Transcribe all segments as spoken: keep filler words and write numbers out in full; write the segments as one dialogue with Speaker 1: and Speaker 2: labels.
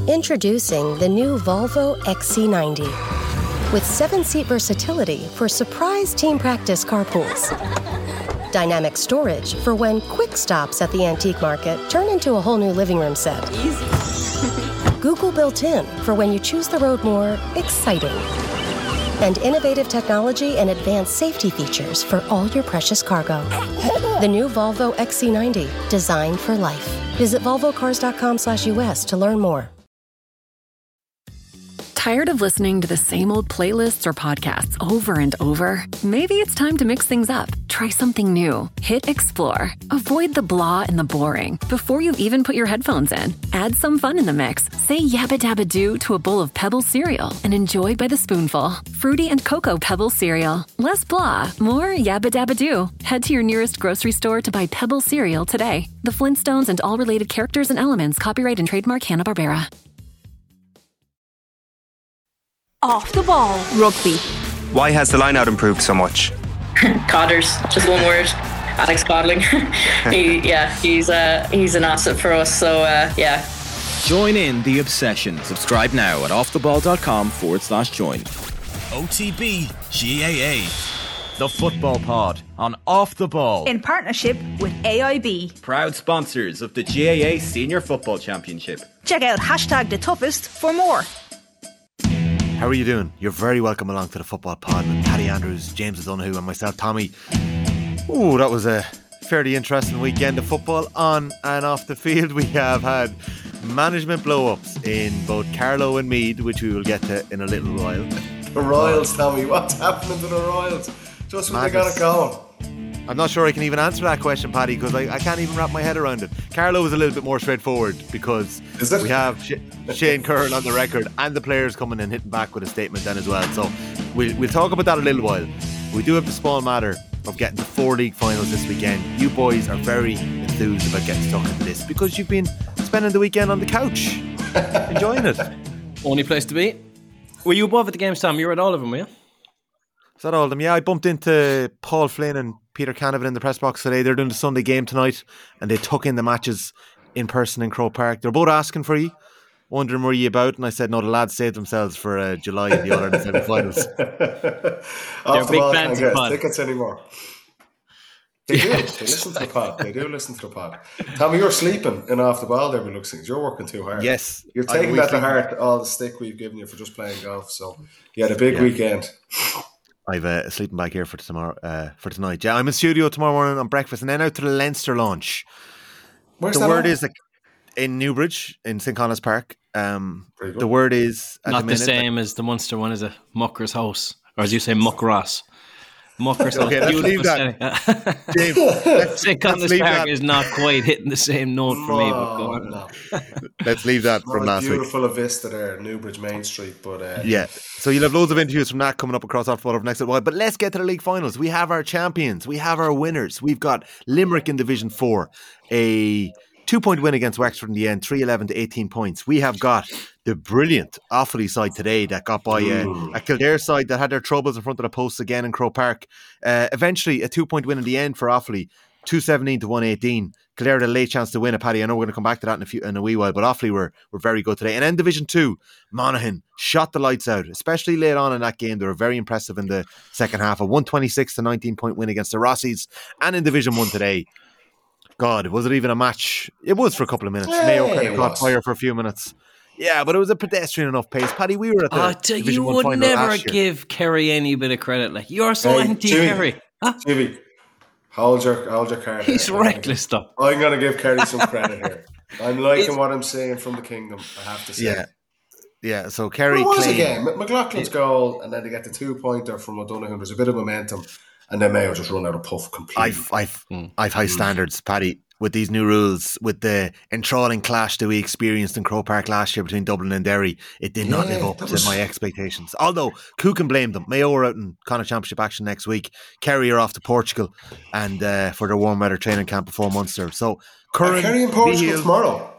Speaker 1: Introducing the new Volvo X C ninety. With seven-seat versatility for surprise team practice carpools. Dynamic storage for when quick stops at the antique market turn into a whole new living room set.
Speaker 2: Easy.
Speaker 1: Google built-in for when you choose the road more exciting. And innovative technology and advanced safety features for all your precious cargo. The new Volvo X C ninety, designed for life. Visit volvo cars dot com slash U S to learn more.
Speaker 3: Tired of listening to the same old playlists or podcasts over and over? Maybe it's time to mix things up. Try something new. Hit Explore. Avoid the blah and the boring before you've even put your headphones in. Add some fun in the mix. Say yabba dabba doo to a bowl of Pebble cereal and enjoy by the spoonful. Fruity and Cocoa Pebble cereal. Less blah, more yabba dabba doo. Head to your nearest grocery store to buy Pebble cereal today. The Flintstones and all related characters and elements copyright and trademark Hanna-Barbera.
Speaker 4: Off the ball rugby.
Speaker 5: Why has the line-out improved so much?
Speaker 6: Codders, just one word. Alex Codling. he, yeah, he's uh, he's an asset for us. So uh, yeah.
Speaker 7: Join in the obsession. Subscribe now at offtheball.com forward slash join.
Speaker 8: O T B G A A. The Football Pod on Off the Ball.
Speaker 4: In partnership with A I B.
Speaker 7: Proud sponsors of the G A A Senior Football Championship.
Speaker 4: Check out hashtag the toughest for more.
Speaker 9: How are you doing? You're very welcome along to the Football Pod with Paddy Andrews, James O'Donoghue and myself, Tommy. Ooh, that was a fairly interesting weekend of football on and off the field. We have had management blow-ups in both Carlow and Meath, which we will get to in a little while.
Speaker 10: The Royals, Tommy, what's happening to the Royals? Just when they got it going.
Speaker 9: I'm not sure I can even answer that question, Paddy, because I, I can't even wrap my head around it. Carlow is a little bit more straightforward because we have Sh- Shane Curran on the record and the players coming and hitting back with a statement then as well. So we'll, we'll talk about that a little while. We do have the small matter of getting to four league finals this weekend. You boys are very enthused about getting stuck into this because you've been spending the weekend on the couch, enjoying it.
Speaker 11: Only place to be. Were you above at the games, Tom? You were at all of them, were you?
Speaker 9: Is that all of them? Yeah, I bumped into Paul Flynn and Peter Canavan in the press box today. They're doing the Sunday game tonight and they took in the matches in person in Croke Park. They're both asking for you, wondering where you about, and I said no, the lads saved themselves for uh, July in the other semi-finals.
Speaker 10: They're big the fans of pod. Tickets anymore. They do. They listen to the pod. They do listen to the pod. Tommy, you're sleeping in Off the Ball there, by looks things. You're working too hard.
Speaker 9: Yes.
Speaker 10: You're taking that to heart, all the stick we've given you for just playing golf. So you had a big yeah. weekend.
Speaker 9: I've uh, a sleeping bag here for tomorrow, uh, for tonight. Yeah, I'm in studio tomorrow morning on breakfast, and then out to the Leinster launch.
Speaker 10: Where's
Speaker 9: the
Speaker 10: that
Speaker 9: word
Speaker 10: at?
Speaker 9: is like in Newbridge in Saint Connor's Park. Um, the word is at
Speaker 11: not
Speaker 9: the, minute,
Speaker 11: the same like, as the Munster one, is it? Mucker's House, or as you say, Muckross. Mucker's
Speaker 9: okay,
Speaker 11: House.
Speaker 9: Let's leave that. James, let's,
Speaker 11: Saint Connor's Park that. is not quite hitting the same note for
Speaker 10: no,
Speaker 11: me. But go on.
Speaker 10: No.
Speaker 9: Let's leave that
Speaker 10: not
Speaker 9: from last
Speaker 10: beautiful
Speaker 9: week.
Speaker 10: Beautiful a vista there, Newbridge Main Street, but uh,
Speaker 9: yeah. So you'll have loads of interviews from that coming up across Off the Ball over the next little while. But let's get to the league finals. We have our champions. We have our winners. We've got Limerick in Division Four, a two-point win against Wexford in the end, three eleven to eighteen points. We have got the brilliant Offaly side today that got by uh, a Kildare side that had their troubles in front of the posts again in Croke Park. Uh, eventually, a two-point win in the end for Offaly, two seventeen to one eighteen. Kildare had a late chance to win it, Paddy. I know we're going to come back to that in a few in a wee while, but Offaly were, were very good today. And then Division two, Monaghan shot the lights out, especially late on in that game. They were very impressive in the second half. A one twenty-six to nineteen point win against the Rossies. And in Division one today, God, was it even a match? It was for a couple of minutes.
Speaker 10: Hey,
Speaker 9: Mayo kind of caught fire for a few minutes. Yeah, but it was a pedestrian enough pace. Paddy, we were at the
Speaker 11: oh,
Speaker 9: Division
Speaker 11: you
Speaker 9: one
Speaker 11: would
Speaker 9: final
Speaker 11: never
Speaker 9: last year.
Speaker 11: give Kerry any bit of credit. Like, you're so
Speaker 10: hey,
Speaker 11: anti-Kerry. Huh?
Speaker 10: Jimmy, hold your, hold your card.
Speaker 11: He's
Speaker 10: here.
Speaker 11: reckless, though.
Speaker 10: I'm going to give Kerry some credit here. I'm liking it's, what I'm saying from the Kingdom, I have to say.
Speaker 9: Yeah, yeah. So Kerry
Speaker 10: well, it was
Speaker 9: claimed,
Speaker 10: a game. McLaughlin's goal, and then they get the two-pointer from O'Donoghue. There's a bit of momentum, and then Mayo just run out of puff completely.
Speaker 9: I've, I've, mm. I've high standards, Paddy. With these new rules, with the enthralling clash that we experienced in Croke Park last year between Dublin and Derry, it did not
Speaker 10: yeah,
Speaker 9: live up
Speaker 10: was...
Speaker 9: to my expectations. Although, who can blame them? Mayo are out in Connacht Championship action next week. Kerry are off to Portugal and uh, for their warm weather training camp before Munster. So, Curran,
Speaker 10: Kerry in Portugal tomorrow.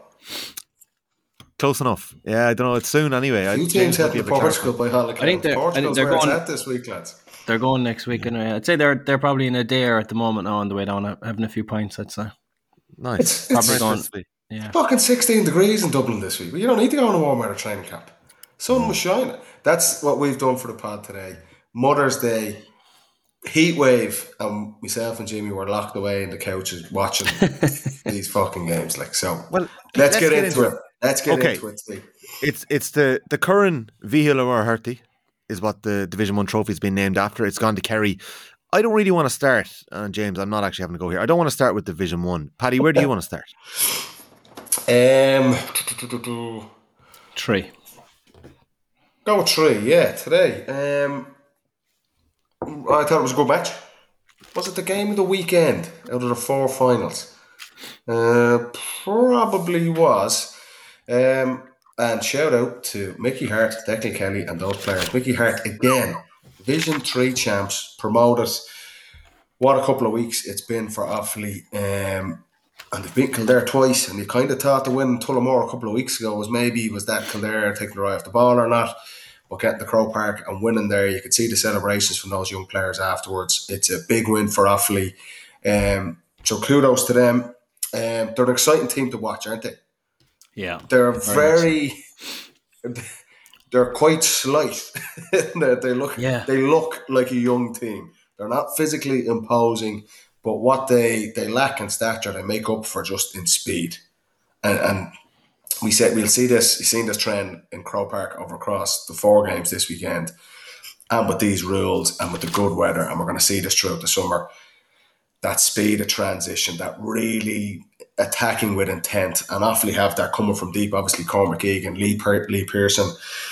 Speaker 9: Close enough. Yeah, I don't know. It's soon anyway.
Speaker 10: Two teams head to Portugal by Holocaust.
Speaker 11: I think they're, I think they're
Speaker 10: where
Speaker 11: going
Speaker 10: it's at this week, lads.
Speaker 11: They're going next week anyway. I'd say they're they're probably in a dare at the moment now on the way down, having a few pints, I'd say.
Speaker 9: Nice.
Speaker 11: Probably
Speaker 9: going,
Speaker 11: Yeah.
Speaker 10: Fucking sixteen degrees in Dublin this week. You don't need to go on a warm weather training camp. Sun was shining. That's what we've done for the pod today. Mother's Day, heat wave, and myself and Jimmy were locked away in the couches watching these fucking games. Like so. Well, let's, let's get, get into, into it. it. Let's get okay. into it. Steve.
Speaker 9: It's it's the the current Víthil O'Hurty is what the Division One trophy has been named after. It's gone to Kerry. I don't really want to start, and James, I'm not actually having to go here. I don't want to start with Division One. Paddy, where do you want to start?
Speaker 10: Um,
Speaker 11: three.
Speaker 10: Go with three, yeah, today. Um, I thought it was a good match. Was it the game of the weekend out of the four finals? Uh, probably was. Um, and shout out to Mickey Hart, Declan Kelly, and those players. Mickey Hart, again, Division three champs, promoted. What a couple of weeks it's been for Offaly. Um, and they've beat Kildare twice, and you kind of thought the win in Tullamore a couple of weeks ago was maybe was that Kildare taking the eye off the ball or not. But getting to Croke Park and winning there, you could see the celebrations from those young players afterwards. It's a big win for Offaly. Um, so kudos to them. Um, they're an exciting team to watch, aren't they?
Speaker 11: Yeah.
Speaker 10: They're very... very they're quite slight. they look
Speaker 11: yeah.
Speaker 10: They look like a young team. They're not physically imposing, but what they, they lack in stature, they make up for just in speed. And... and We said we'll see this. You've seen this trend in Croke Park over across the four games this weekend, and with these rules and with the good weather, and we're going to see this throughout the summer. That speed of transition, that really attacking with intent, and Offaly have that coming from deep. Obviously, Cormac Egan, Lee per- Lee Pearson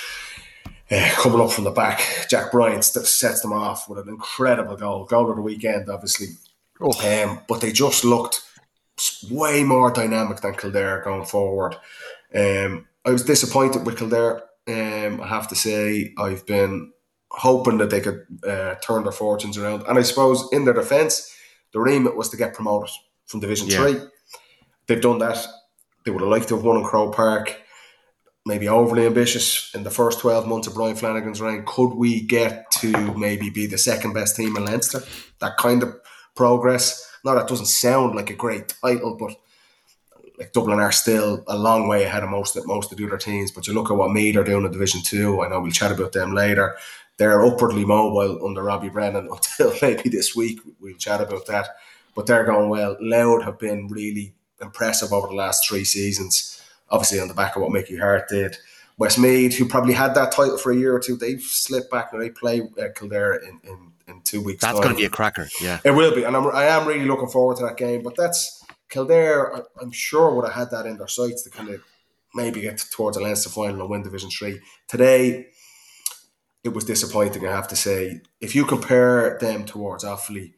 Speaker 10: uh, coming up from the back. Jack Bryant sets them off with an incredible goal, goal of the weekend, obviously. Oh. Um, but they just looked way more dynamic than Kildare going forward. Um, I was disappointed with Kildare. Um, I have to say, I've been hoping that they could uh, turn their fortunes around. And I suppose in their defence, the remit was to get promoted from Division yeah. three. They've done that. They would have liked to have won in Croke Park. Maybe overly ambitious in the first twelve months of Brian Flanagan's reign. Could we get to maybe be the second best team in Leinster? That kind of progress. Now, that doesn't sound like a great title, but like Dublin are still a long way ahead of most of, most of the other teams. But you look at what Meath are doing in Division two. I know we'll chat about them later. They're upwardly mobile under Robbie Brennan until maybe this week. We'll chat about that. But they're going well. Louth have been really impressive over the last three seasons. Obviously on the back of what Mickey Hart did. Westmeath, who probably had that title for a year or two, they've slipped back and they play uh, Kildare in, in, in two weeks'
Speaker 9: That's
Speaker 10: time.
Speaker 9: going to be a cracker, yeah.
Speaker 10: It will be. And I'm, I am really looking forward to that game. But that's... Kildare, I'm sure, would have had that in their sights to kind of maybe get towards a Leinster final and win Division three. Today, it was disappointing, I have to say. If you compare them towards Offaly,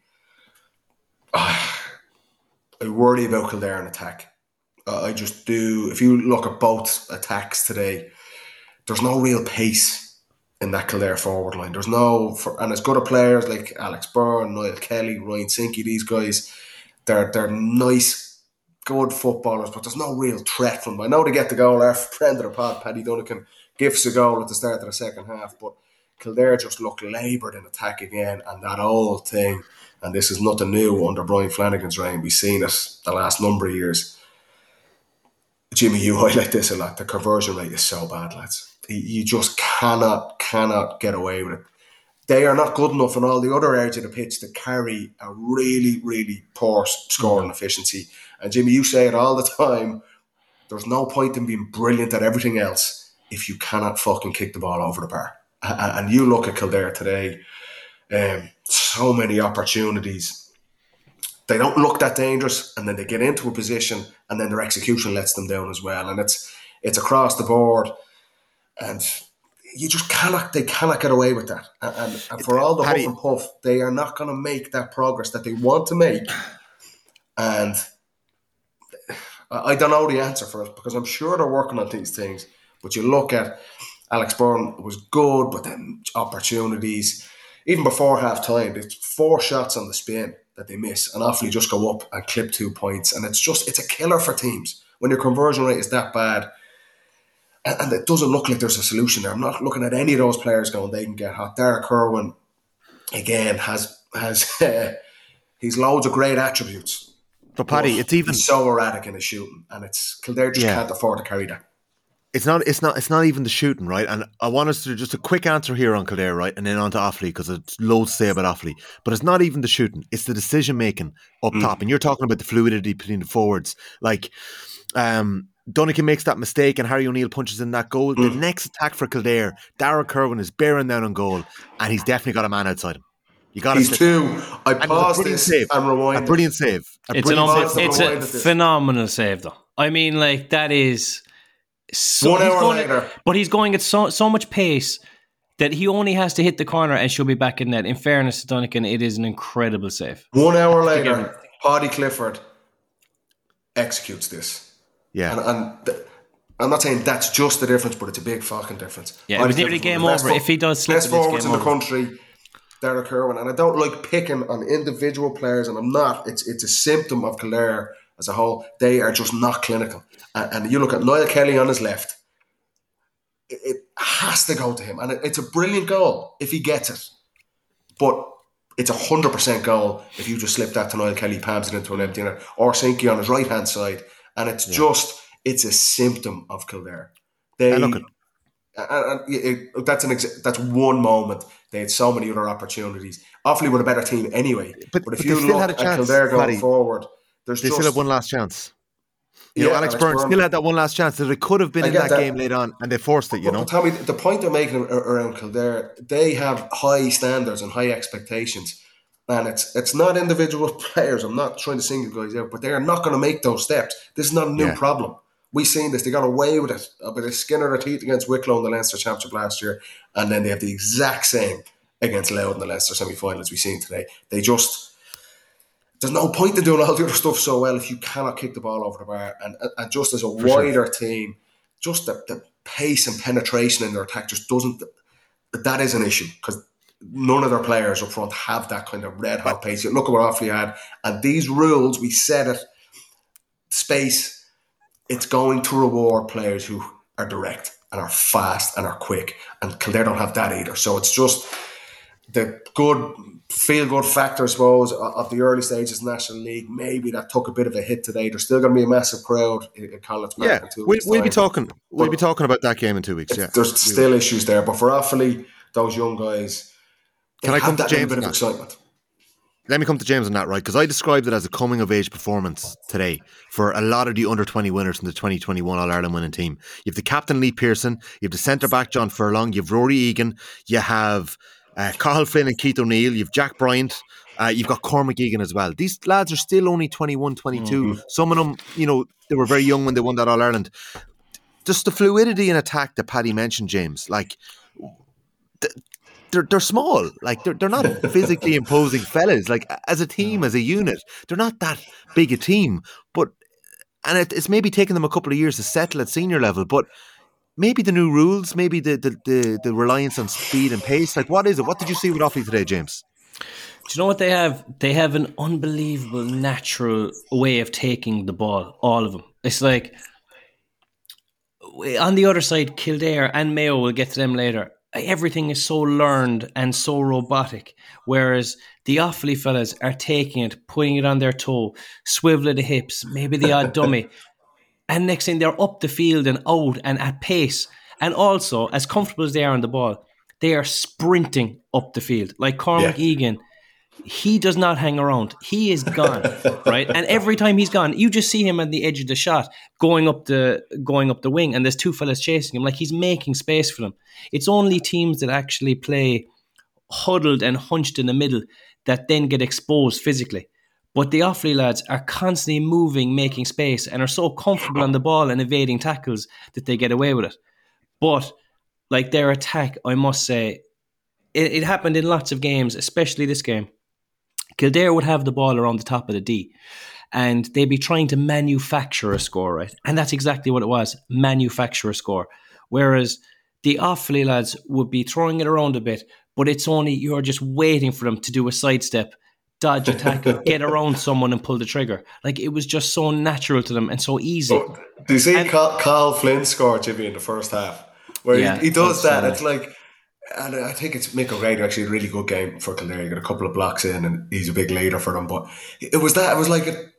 Speaker 10: uh, I worry about Kildare in attack. Uh, I just do. If you look at both attacks today, there's no real pace in that Kildare forward line. There's no... For, and as good a players like Alex Byrne, Niall Kelly, Ryan Sinky, these guys... They're they're nice, good footballers, but there's no real threat from them. I know they get the goal. Our friend of the pod, Paddy Dunnican, gives a goal at the start of the second half, but Kildare just look laboured in attack again, and that old thing, and this is nothing new under Brian Flanagan's reign. We've seen it the last number of years. Jimmy, you highlight this a lot. The conversion rate is so bad, lads. You just cannot, cannot get away with it. They are not good enough on all the other areas of the pitch to carry a really, really poor scoring mm-hmm. efficiency. And Jimmy, you say it all the time, there's no point in being brilliant at everything else if you cannot fucking kick the ball over the bar. And you look at Kildare today, um, so many opportunities. They don't look that dangerous, and then they get into a position, and then their execution lets them down as well. And it's it's across the board. And... You just cannot, they cannot get away with that. And, and for all the huff and puff, they are not going to make that progress that they want to make. And I don't know the answer for it because I'm sure they're working on these things. But you look at Alex Byrne, it was good, but then opportunities. Even before half time, it's four shots on the spin that they miss and Offaly just go up and clip two points. And it's just, it's a killer for teams. When your conversion rate is that bad, and it doesn't look like there's a solution there. I'm not looking at any of those players going, they can get hot. Derek Kerwin, again, has has uh, he's loads of great attributes.
Speaker 9: But Paddy,
Speaker 10: but
Speaker 9: it's even
Speaker 10: he's so erratic in his shooting, and it's Kildare just
Speaker 9: Yeah.
Speaker 10: can't afford to carry that.
Speaker 9: It's not. It's not. It's not even the shooting, right? And I want us to do just a quick answer here on Kildare, right, and then on to Offaly because it's loads to say about Offaly. But it's not even the shooting; it's the decision making up
Speaker 10: Mm.
Speaker 9: top. And you're talking about the fluidity between the forwards. Like um, Donegan makes that mistake, and Harry O'Neill punches in that goal.
Speaker 10: Mm.
Speaker 9: The next attack for Kildare, Darragh Kerwin is bearing down on goal, and he's definitely got a man outside him. You got
Speaker 10: He's
Speaker 9: to
Speaker 10: two. I
Speaker 9: And it was a
Speaker 10: paused
Speaker 9: brilliant
Speaker 10: this
Speaker 9: save.
Speaker 10: and
Speaker 9: A
Speaker 10: rewinded.
Speaker 9: brilliant save. A
Speaker 11: It's an
Speaker 9: brilliant
Speaker 11: unbe-
Speaker 10: save.
Speaker 11: it's a
Speaker 10: Rewinded this.
Speaker 11: phenomenal save, though. I mean, like that is so,
Speaker 10: One
Speaker 11: he's
Speaker 10: hour
Speaker 11: going
Speaker 10: later.
Speaker 11: at, but he's going at so so much pace that he only has to hit the corner and she'll be back in net. In fairness to Donegan, it is an incredible save.
Speaker 10: One hour later, Paddy Clifford executes this.
Speaker 9: Yeah.
Speaker 10: And, and th- I'm not saying that's just the difference, but it's a big fucking difference.
Speaker 11: Yeah, it
Speaker 10: Paddy
Speaker 11: was nearly
Speaker 10: Clifford's
Speaker 11: game
Speaker 10: one of the
Speaker 11: over.
Speaker 10: best
Speaker 11: If he does slip,
Speaker 10: best
Speaker 11: it, it's
Speaker 10: forwards
Speaker 11: game
Speaker 10: in the
Speaker 11: over.
Speaker 10: country, Darragh Kerwin. And I don't like picking on individual players, and I'm not. It's it's a symptom of Kildare as a whole. They are just not clinical. And, and you look at Niall Kelly on his left. It, it has to go to him. And it, it's a brilliant goal if he gets it. But it's a one hundred percent goal if you just slip that to Niall Kelly, palms it into an empty net, or Sinky on his right-hand side. And it's
Speaker 9: Yeah.
Speaker 10: just, it's a symptom of Kildare. They,
Speaker 9: And look at-
Speaker 10: and, and it, it- that's an exa- that's one moment. They had so many other opportunities. Awfully were a better team anyway.
Speaker 9: But-
Speaker 10: But, if
Speaker 9: but
Speaker 10: you
Speaker 9: they still
Speaker 10: look
Speaker 9: had a
Speaker 10: at
Speaker 9: chance,
Speaker 10: Kildare going
Speaker 9: Paddy.
Speaker 10: forward, there's
Speaker 9: They
Speaker 10: just...
Speaker 9: still had one last chance. You know,
Speaker 10: Yeah,
Speaker 9: Alex,
Speaker 10: Alex
Speaker 9: Burns
Speaker 10: Byrne.
Speaker 9: still had that one last chance that it could have been
Speaker 10: I
Speaker 9: in
Speaker 10: get
Speaker 9: that,
Speaker 10: that.
Speaker 9: game later on, and they forced it, you
Speaker 10: But,
Speaker 9: know?
Speaker 10: but Tommy, the point they're making a- around Kildare, they have high standards and high expectations. And it's it's not individual players. I'm not trying to single guys out, but they are not going to make those steps. This is not a new
Speaker 9: Yeah.
Speaker 10: problem. We've seen this. They got away with it uh, with a skin of their teeth against Wicklow in the Leinster Championship last year. And then they have the exact same against Louth in the Leinster semi-finals we've seen today. They just... There's no point in doing all the other stuff so well if you cannot kick the ball over the bar. And, and just as a
Speaker 9: For sure.
Speaker 10: wider team, just the, the pace and penetration in their attack just doesn't... That is an issue because none of their players up front have that kind of red hot pace. Look at what Offaly had. And these rules, we said it, space, it's going to reward players who are direct and are fast and are quick. And Kildare don't have that either. So it's just the good feel-good factor, I suppose, of the early stages of the National League. Maybe that took a bit of a hit today. There's still going to be a massive crowd in Collins Park
Speaker 9: Yeah,
Speaker 10: in two
Speaker 9: we,
Speaker 10: weeks'
Speaker 9: we'll be
Speaker 10: time.
Speaker 9: talking. We'll be talking about that game in two weeks. Yeah,
Speaker 10: There's
Speaker 9: We
Speaker 10: still
Speaker 9: will.
Speaker 10: issues there. But for Offaly, those young guys, they
Speaker 9: Can I
Speaker 10: have
Speaker 9: come to
Speaker 10: that little
Speaker 9: James
Speaker 10: bit
Speaker 9: on
Speaker 10: of
Speaker 9: that?
Speaker 10: excitement.
Speaker 9: Let me come to James on that, right? Because I described it as a coming of age performance today for a lot of the under twenty winners from the twenty twenty-one All Ireland winning team. You have the captain Lee Pearson, you have the centre back John Furlong, you have Rory Egan, you have uh, Cathal Flynn and Keith O'Neill, you have Jack Bryant, uh, you've got Cormac Egan as well. These lads are still only twenty-one, twenty-two.
Speaker 10: Mm-hmm.
Speaker 9: Some of them, you know, they were very young when they won that All Ireland. Just the fluidity in attack that Paddy mentioned, James, like. Th- They're, they're small, like they're, they're not physically imposing fellas. Like as a team, as a unit, they're not that big a team. But and it, it's maybe taken them a couple of years to settle at senior level. But maybe the new rules, maybe the the, the, the reliance on speed and pace. Like what is it? What did you see with Offaly today, James?
Speaker 11: Do you know what they have? They have an unbelievable natural way of taking the ball, all of them. It's like on the other side, Kildare and Mayo, we'll get to them later. Everything is so learned and so robotic, whereas the Offaly fellas are taking it, putting it on their toe, swivel of the hips, maybe the odd dummy, and next thing they're up the field and out and at pace. And also, as comfortable as they are on the ball, they are sprinting up the field. Like Cormac
Speaker 10: Yeah.
Speaker 11: Egan, he does not hang around. He is gone, right? And every time he's gone, you just see him at the edge of the shot, going up the going up the wing, and there's two fellas chasing him. Like he's making space for them. It's only teams that actually play huddled and hunched in the middle that then get exposed physically. But the Offaly lads are constantly moving, making space, and are so comfortable on the ball and evading tackles that they get away with it. But like their attack, I must say, it, it happened in lots of games, especially this game. Kildare would have the ball around the top of the D and they'd be trying to manufacture a score, right? And that's exactly what it was, manufacture a score. Whereas the Offaly lads would be throwing it around a bit, but it's only you're just waiting for them to do a sidestep, dodge a tackle, get around someone and pull the trigger. Like it was just so natural to them and so easy.
Speaker 10: Oh, do you see
Speaker 11: And-
Speaker 10: Carl, Carl Flynn score, Jimmy, in the first half? Where
Speaker 11: Yeah,
Speaker 10: he, he does that.
Speaker 11: absolutely.
Speaker 10: It's like, and I think it's Mick O'Grady actually a really good game for Kildare. He got a couple of blocks in and he's a big leader for them. But it was that, it was like a,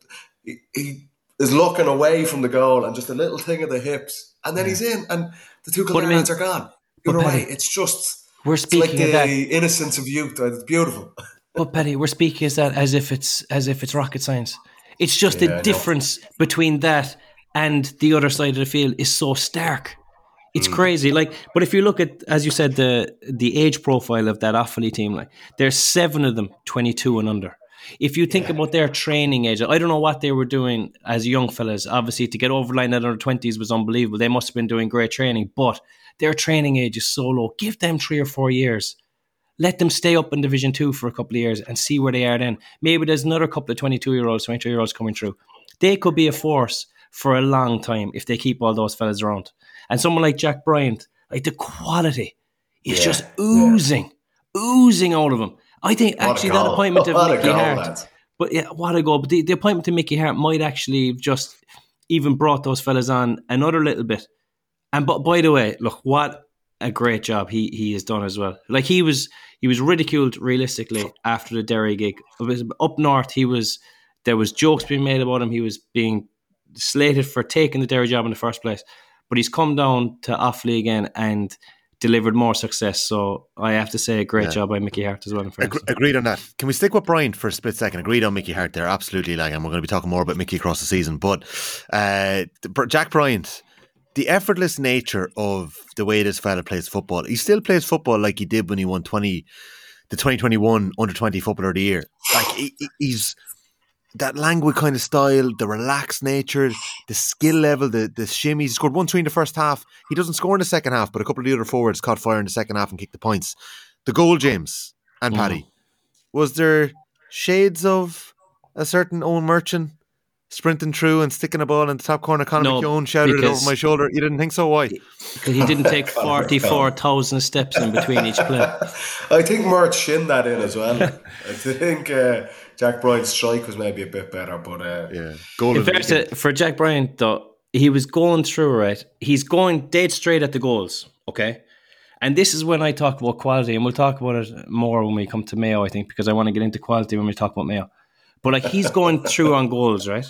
Speaker 10: he, he is looking away from the goal and just a little thing of the hips, and then yeah. he's in, and the two Kildare I mean, lads are gone. You're right. It's just
Speaker 11: we're speaking
Speaker 10: it's like the
Speaker 11: that.
Speaker 10: innocence of youth. It's beautiful.
Speaker 11: But Paddy, we're speaking as that as if it's as if it's rocket science. It's just yeah, the difference between that and the other side of the field is so stark. It's mm. crazy. Like, but if you look at, as you said, the the age profile of that Offaly team, like there's seven of them, twenty-two and under. If you think yeah. about their training age, I don't know what they were doing as young fellas. Obviously, to get over the line at under twenties was unbelievable. They must have been doing great training, but their training age is so low. Give them three or four years. Let them stay up in Division Two for a couple of years and see where they are then. Maybe there's another couple of twenty-two-year-olds, twenty-three-year-olds coming through. They could be a force for a long time if they keep all those fellas around. And someone like Jack Bryant, like the quality is yeah. just oozing, yeah. oozing out of him. I think what actually that appointment of Mickey goal, Hart, lads. but yeah, what a goal. But the, the appointment of Mickey Hart might actually have just even brought those fellas on another little bit. And but by the way, look, what a great job he he has done as well. Like he was he was ridiculed realistically after the Derry gig. It was up north. He was there was jokes being made about him. He was being slated for taking the Derry job in the first place. But he's come down to Offaly again and delivered more success. So I have to say, a great yeah. job by Mickey Hart as well. In
Speaker 9: Ag- agreed on that. Can we stick with Bryant for a split second? Agreed on Mickey Hart there, absolutely. Like, and we're going to be talking more about Mickey across the season. But uh, Jack Bryant, the effortless nature of the way this fella plays football. He still plays football like he did when he won twenty, the twenty twenty-one under twenty Footballer of the Year. Like he, he's that languid kind of style, the relaxed nature, the skill level, the the shimmies. He scored one three in the first half. He doesn't score in the second half, but a couple of the other forwards caught fire in the second half and kicked the points. The goal, James and Paddy, mm. was there shades of a certain Owen Merchant sprinting through and sticking a ball in the top corner? Conor
Speaker 11: no,
Speaker 9: McKeown shouted it over my shoulder. You didn't think so? Why?
Speaker 11: Because he didn't take forty-four thousand steps in between each play.
Speaker 10: I think Mert shinned that in as well. I think uh, Jack Bryant's strike was maybe a bit better, but uh,
Speaker 9: yeah, goal
Speaker 11: in fact, to, for Jack Bryant though, he was going through right. He's going dead straight at the goals. Okay. And this is when I talk about quality, and we'll talk about it more when we come to Mayo, I think, because I want to get into quality when we talk about Mayo. But like he's going through on goals, right?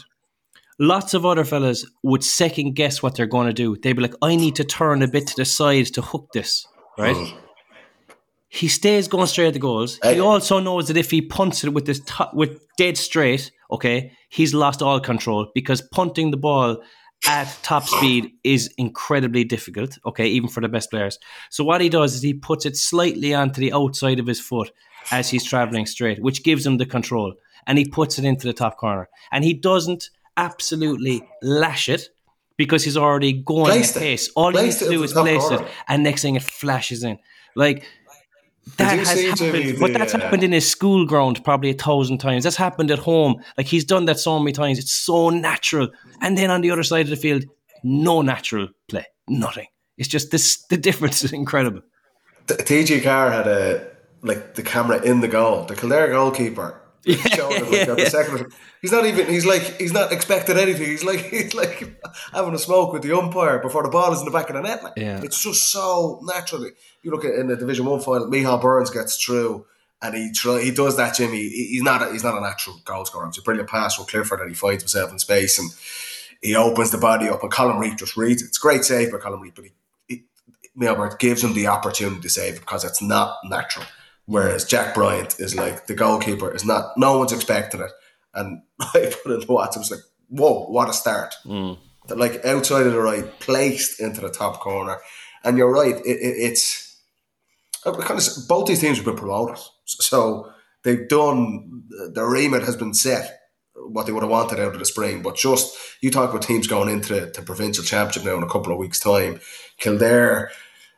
Speaker 11: Lots of other fellas would second guess what they're going to do. They'd be like, I need to turn a bit to the side to hook this, right? Mm. He stays going straight at the goals. He also knows that if he punts it with this t- with dead straight, okay, he's lost all control, because punting the ball at top speed is incredibly difficult, okay, even for the best players. So what he does is he puts it slightly onto the outside of his foot as he's travelling straight, which gives him the control. And he puts it into the top corner. And he doesn't absolutely lash it, because he's already going at pace. All he needs to do is place it, and next thing it flashes in. Like, that has happened, but that's happened in his school ground probably a thousand times. That's happened at home. Like, he's done that so many times. It's so natural. And then on the other side of the field, no natural play. Nothing. It's just this. The difference is incredible.
Speaker 10: T J Carr had a like the camera in the goal. The Kildare goalkeeper. Yeah, yeah, like yeah. Second, he's not even. He's like he's not expecting anything. He's like he's like having a smoke with the umpire before the ball is in the back of the net. Like,
Speaker 11: yeah.
Speaker 10: It's just so naturally. You look at in the Division One final, Michal Burns gets through, and he try, he does that. Jimmy, he's not a, he's not a natural goal scorer. It's a brilliant pass from Clifford, and he finds himself in space, and he opens the body up, and Colin Reid just reads it. It's a great save by Colin Reid, but he, he Michal Burns gives him the opportunity to save it because it's not natural. Whereas Jack Bryant is like, the goalkeeper is not, no one's expecting it. And I put in the WhatsApp, it was like, whoa, what a start.
Speaker 11: Mm.
Speaker 10: Like outside of the right, placed into the top corner. And you're right, it, it, it's, kind of, both these teams have been promoted. So they've done, their remit has been set, what they would have wanted out of the spring. But just, you talk about teams going into the, the provincial championship now in a couple of weeks' time. Kildare,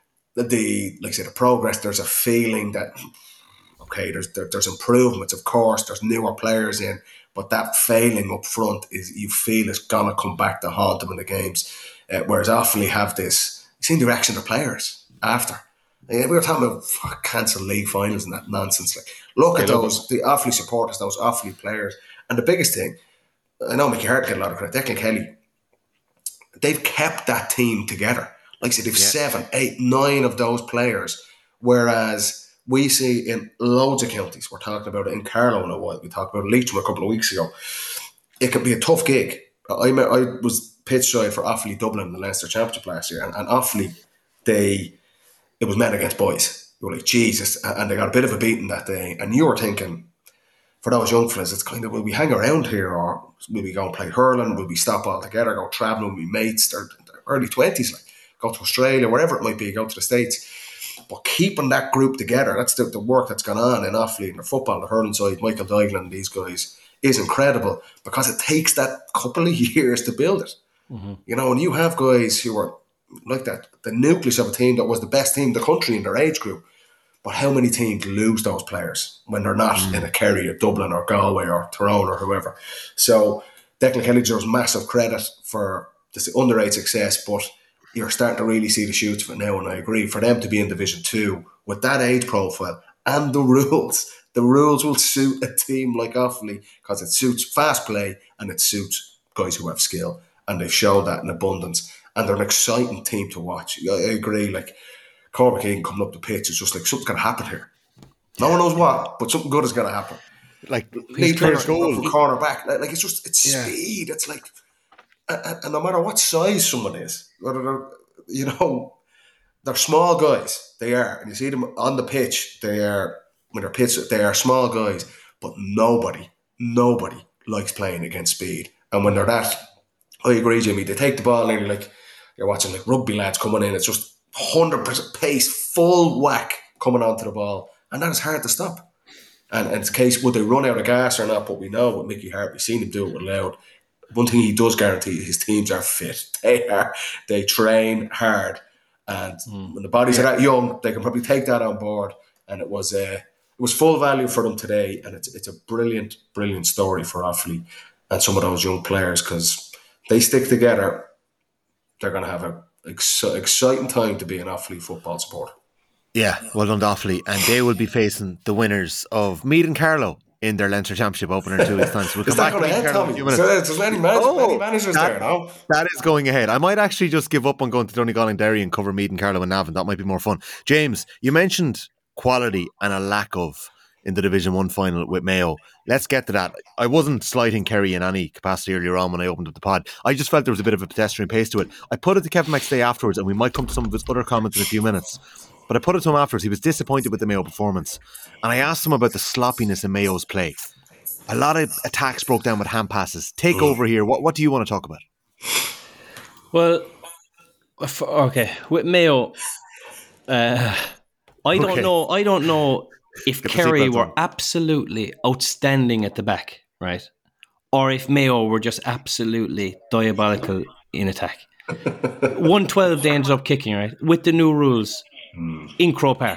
Speaker 10: the like I said, the progress. There's a feeling that okay, there's there, there's improvements. Of course, there's newer players in, but that failing up front is you feel it's gonna come back to haunt them in the games. Uh, whereas Offaly have this, you see the reaction of the players after. Uh, we were talking about fuck, cancel league finals and that nonsense. Like, look at those the Offaly supporters, those Offaly players, and the biggest thing. I know Mickey Hart get a lot of credit. Declan Kelly, they've kept that team together. Like I said, they've yeah. seven, eight, nine of those players. Whereas we see in loads of counties, we're talking about it in Carlow in a while, we talked about Leitrim a couple of weeks ago. it can be a tough gig. I I was pitch side for Offaly Dublin in the Leinster Championship last year, and, and Offaly, they it was men against boys. You were like, Jesus, and they got a bit of a beating that day, and you were thinking, for those young fellas, it's kind of, will we hang around here, or will we go and play hurling? Will we stop all together, go travelling with mates? They're early twenties, like go to Australia, wherever it might be, go to the States. But keeping that group together, that's the, the work that's gone on in Offaly, in the football, the hurling side, Michael Diglan and these guys, is incredible, because it takes that couple of years to build it. Mm-hmm. You know, and you have guys who are like that, the nucleus of a team that was the best team in the country in their age group. But how many teams lose those players when they're not mm. in a Kerry or Dublin or Galway or Tyrone or whoever? So Declan Kelly deserves massive credit for this underage success, but you're starting to really see the shoots of it now, and I agree. For them to be in Division two with that age profile and the rules, the rules will suit a team like Offaly, because it suits fast play and it suits guys who have skill, and they've showed that in abundance. And they're an exciting team to watch. I, I agree, like, Cormac Egan coming up the pitch, it's just like something's going to happen here. No one knows what, but something good is going to happen.
Speaker 9: Like,
Speaker 10: Lee Turner's going from corner back. Like, like, it's just, it's yeah. speed. It's like, and, and no matter what size someone is, whether they're, you know, they're small guys. They are. And you see them on the pitch, they are, when they're pitched, they are small guys. But nobody, nobody likes playing against speed. And when they're that, I agree, Jimmy, they take the ball and you're like, you're watching like rugby lads coming in, it's just one hundred percent pace, full whack coming onto the ball, and that is hard to stop. And, and it's a case, would they run out of gas or not? But we know with Mickey Hart, we've seen him do it with Louth. One thing he does guarantee, his teams are fit. They are, they train hard, and mm. when the bodies yeah. are that young, they can probably take that on board. And it was uh, it was full value for them today, and it's it's a brilliant, brilliant story for Offaly and some of those young players, because they stick together. They're going to have a ex- exciting time to be an Offaly football supporter.
Speaker 9: Yeah, well done to Offaly. And they will be facing the winners of Meath and Carlow in their Leinster Championship opener in two weeks' time. So we'll
Speaker 10: is
Speaker 9: come
Speaker 10: that
Speaker 9: back
Speaker 10: going ahead, Tommy? So there's many managers, oh, many managers
Speaker 9: that,
Speaker 10: there now.
Speaker 9: That is going ahead. I might actually just give up on going to Donegal and Derry and cover Meath and Carlow and Navan. That might be more fun. James, you mentioned quality and a lack of in the Division one final with Mayo. Let's get to that. I wasn't slighting Kerry in any capacity earlier on when I opened up the pod. I just felt there was a bit of a pedestrian pace to it. I put it to Kevin McStay afterwards, and we might come to some of his other comments in a few minutes. But I put it to him afterwards. He was disappointed with the Mayo performance. And I asked him about the sloppiness in Mayo's play. A lot of attacks broke down with hand passes. Take mm. over here. What What do you want to talk about?
Speaker 11: Well, okay. With Mayo, uh, I don't okay. know. I don't know if Get Kerry were on. absolutely outstanding at the back, right? Or if Mayo were just absolutely diabolical in attack. one twelve they ended up kicking, right? With the new rules mm. in Croke Park.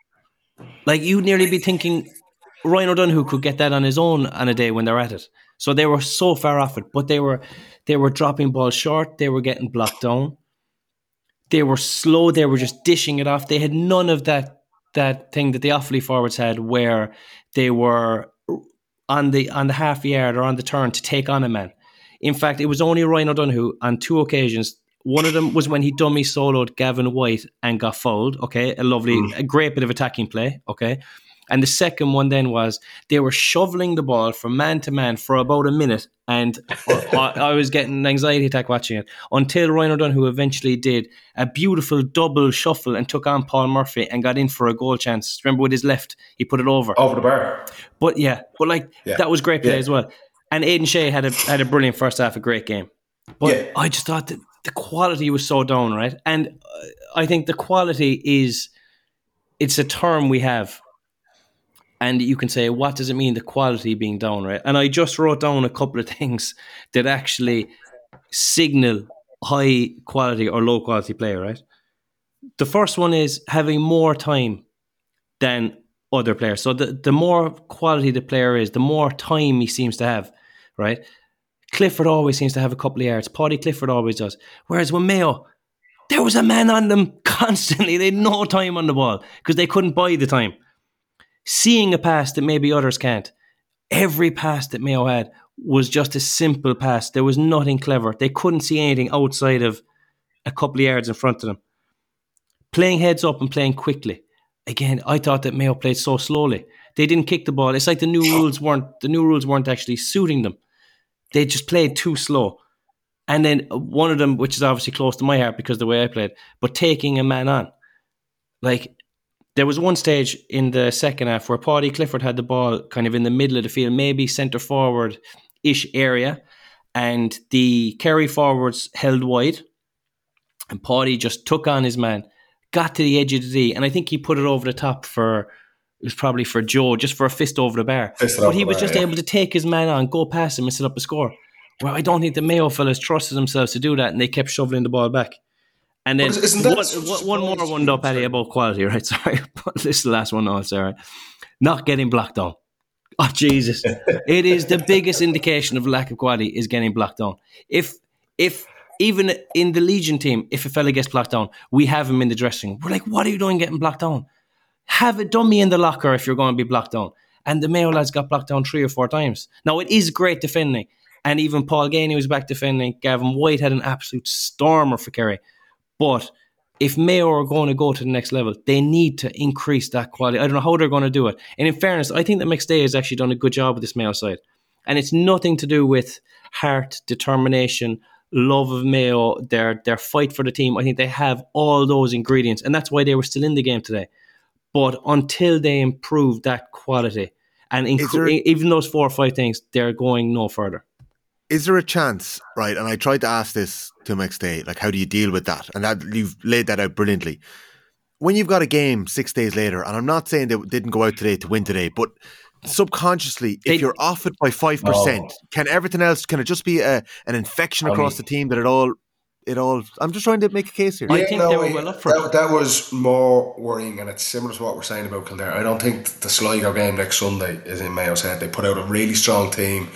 Speaker 11: Like, you'd nearly be thinking Ryan O'Donoghue could get that on his own on a day when they're at it. So they were so far off it, but they were they were dropping balls short, they were getting blocked down. They were slow, they were just dishing it off. They had none of that that thing that the Offaly forwards had, where they were on the on the half yard or on the turn to take on a man. In fact, it was only Ryan O'Donoghue on two occasions. One of them was when he dummy soloed Gavin White and got fouled. Okay, a lovely, mm. a great bit of attacking play. Okay, and the second one then was they were shoveling the ball from man to man for about a minute, and I, I was getting an anxiety attack watching it until Ryan O'Donoghue eventually did a beautiful double shuffle and took on Paul Murphy and got in for a goal chance. Remember, with his left, he put it over
Speaker 10: over the bar.
Speaker 11: But yeah, but like yeah. that was great play yeah. as well. And Aidan Shea had a had a brilliant first half, a great game. But yeah. I just thought that the quality was so down, right? And I think the quality is, it's a term we have. And you can say, what does it mean, the quality being down, right? And I just wrote down a couple of things that actually signal high quality or low quality player, right? The first one is having more time than other players. So the, the more quality the player is, the more time he seems to have, right? Clifford always seems to have a couple of yards. Paddy Clifford always does. Whereas with Mayo, there was a man on them constantly. They had no time on the ball because they couldn't buy the time. Seeing a pass that maybe others can't. Every pass that Mayo had was just a simple pass. There was nothing clever. They couldn't see anything outside of a couple of yards in front of them. Playing heads up and playing quickly. Again, I thought that Mayo played so slowly. They didn't kick the ball. It's like the new rules weren't the new rules weren't actually suiting them. they just played too slow. And then one of them, which is obviously close to my heart because of the way I played, but taking a man on. Like, there was one stage in the second half where Paddy Clifford had the ball kind of in the middle of the field, maybe centre forward-ish area, and the Kerry forwards held wide, and Paddy just took on his man, got to the edge of the D, and I think he put it over the top for, it was probably for Joe, just for a fist over the bar. Fist but he was bar, just yeah. able to take his man on, go past him and set up a score. Well, I don't think the Mayo fellas trusted themselves to do that, and they kept shoveling the ball back. And then one, one more one up, Paddy, about quality, right? Sorry, this is the last one also, right? Not getting blocked on. Oh, Jesus. It is the biggest indication of lack of quality is getting blocked on. If, if even in the Legion team, if a fella gets blocked on, we have him in the dressing room. We're like, what are you doing getting blocked on? Have it done me in the locker if you're going to be blocked on. And the Mayo lads got blocked on three or four times. Now, it is great defending. And even Paul Gainey was back defending. Gavin White had an absolute stormer for Kerry. But if Mayo are going to go to the next level, they need to increase that quality. I don't know how they're going to do it. And in fairness, I think that McStay has actually done a good job with this Mayo side. And it's nothing to do with heart, determination, love of Mayo, their, their fight for the team. I think they have all those ingredients. And that's why they were still in the game today. But until they improve that quality, and inc- there, even those four or five things, they're going no further.
Speaker 9: Is there a chance, right, and I tried to ask this to McStay, like, how do you deal with that? And that you've laid that out brilliantly. When you've got a game six days later, and I'm not saying they didn't go out today to win today, but subconsciously, they, if you're off it by five percent, oh. can everything else, can it just be a, an infection across I mean, the team that it all, it all, I'm just trying to make a case here.
Speaker 11: Yeah, I think no, they were well up for
Speaker 10: that,
Speaker 11: it.
Speaker 10: That was more worrying, and it's similar to what we're saying about Kildare. I don't think the Sligo game next Sunday is in Mayo's head. They put out a really strong team.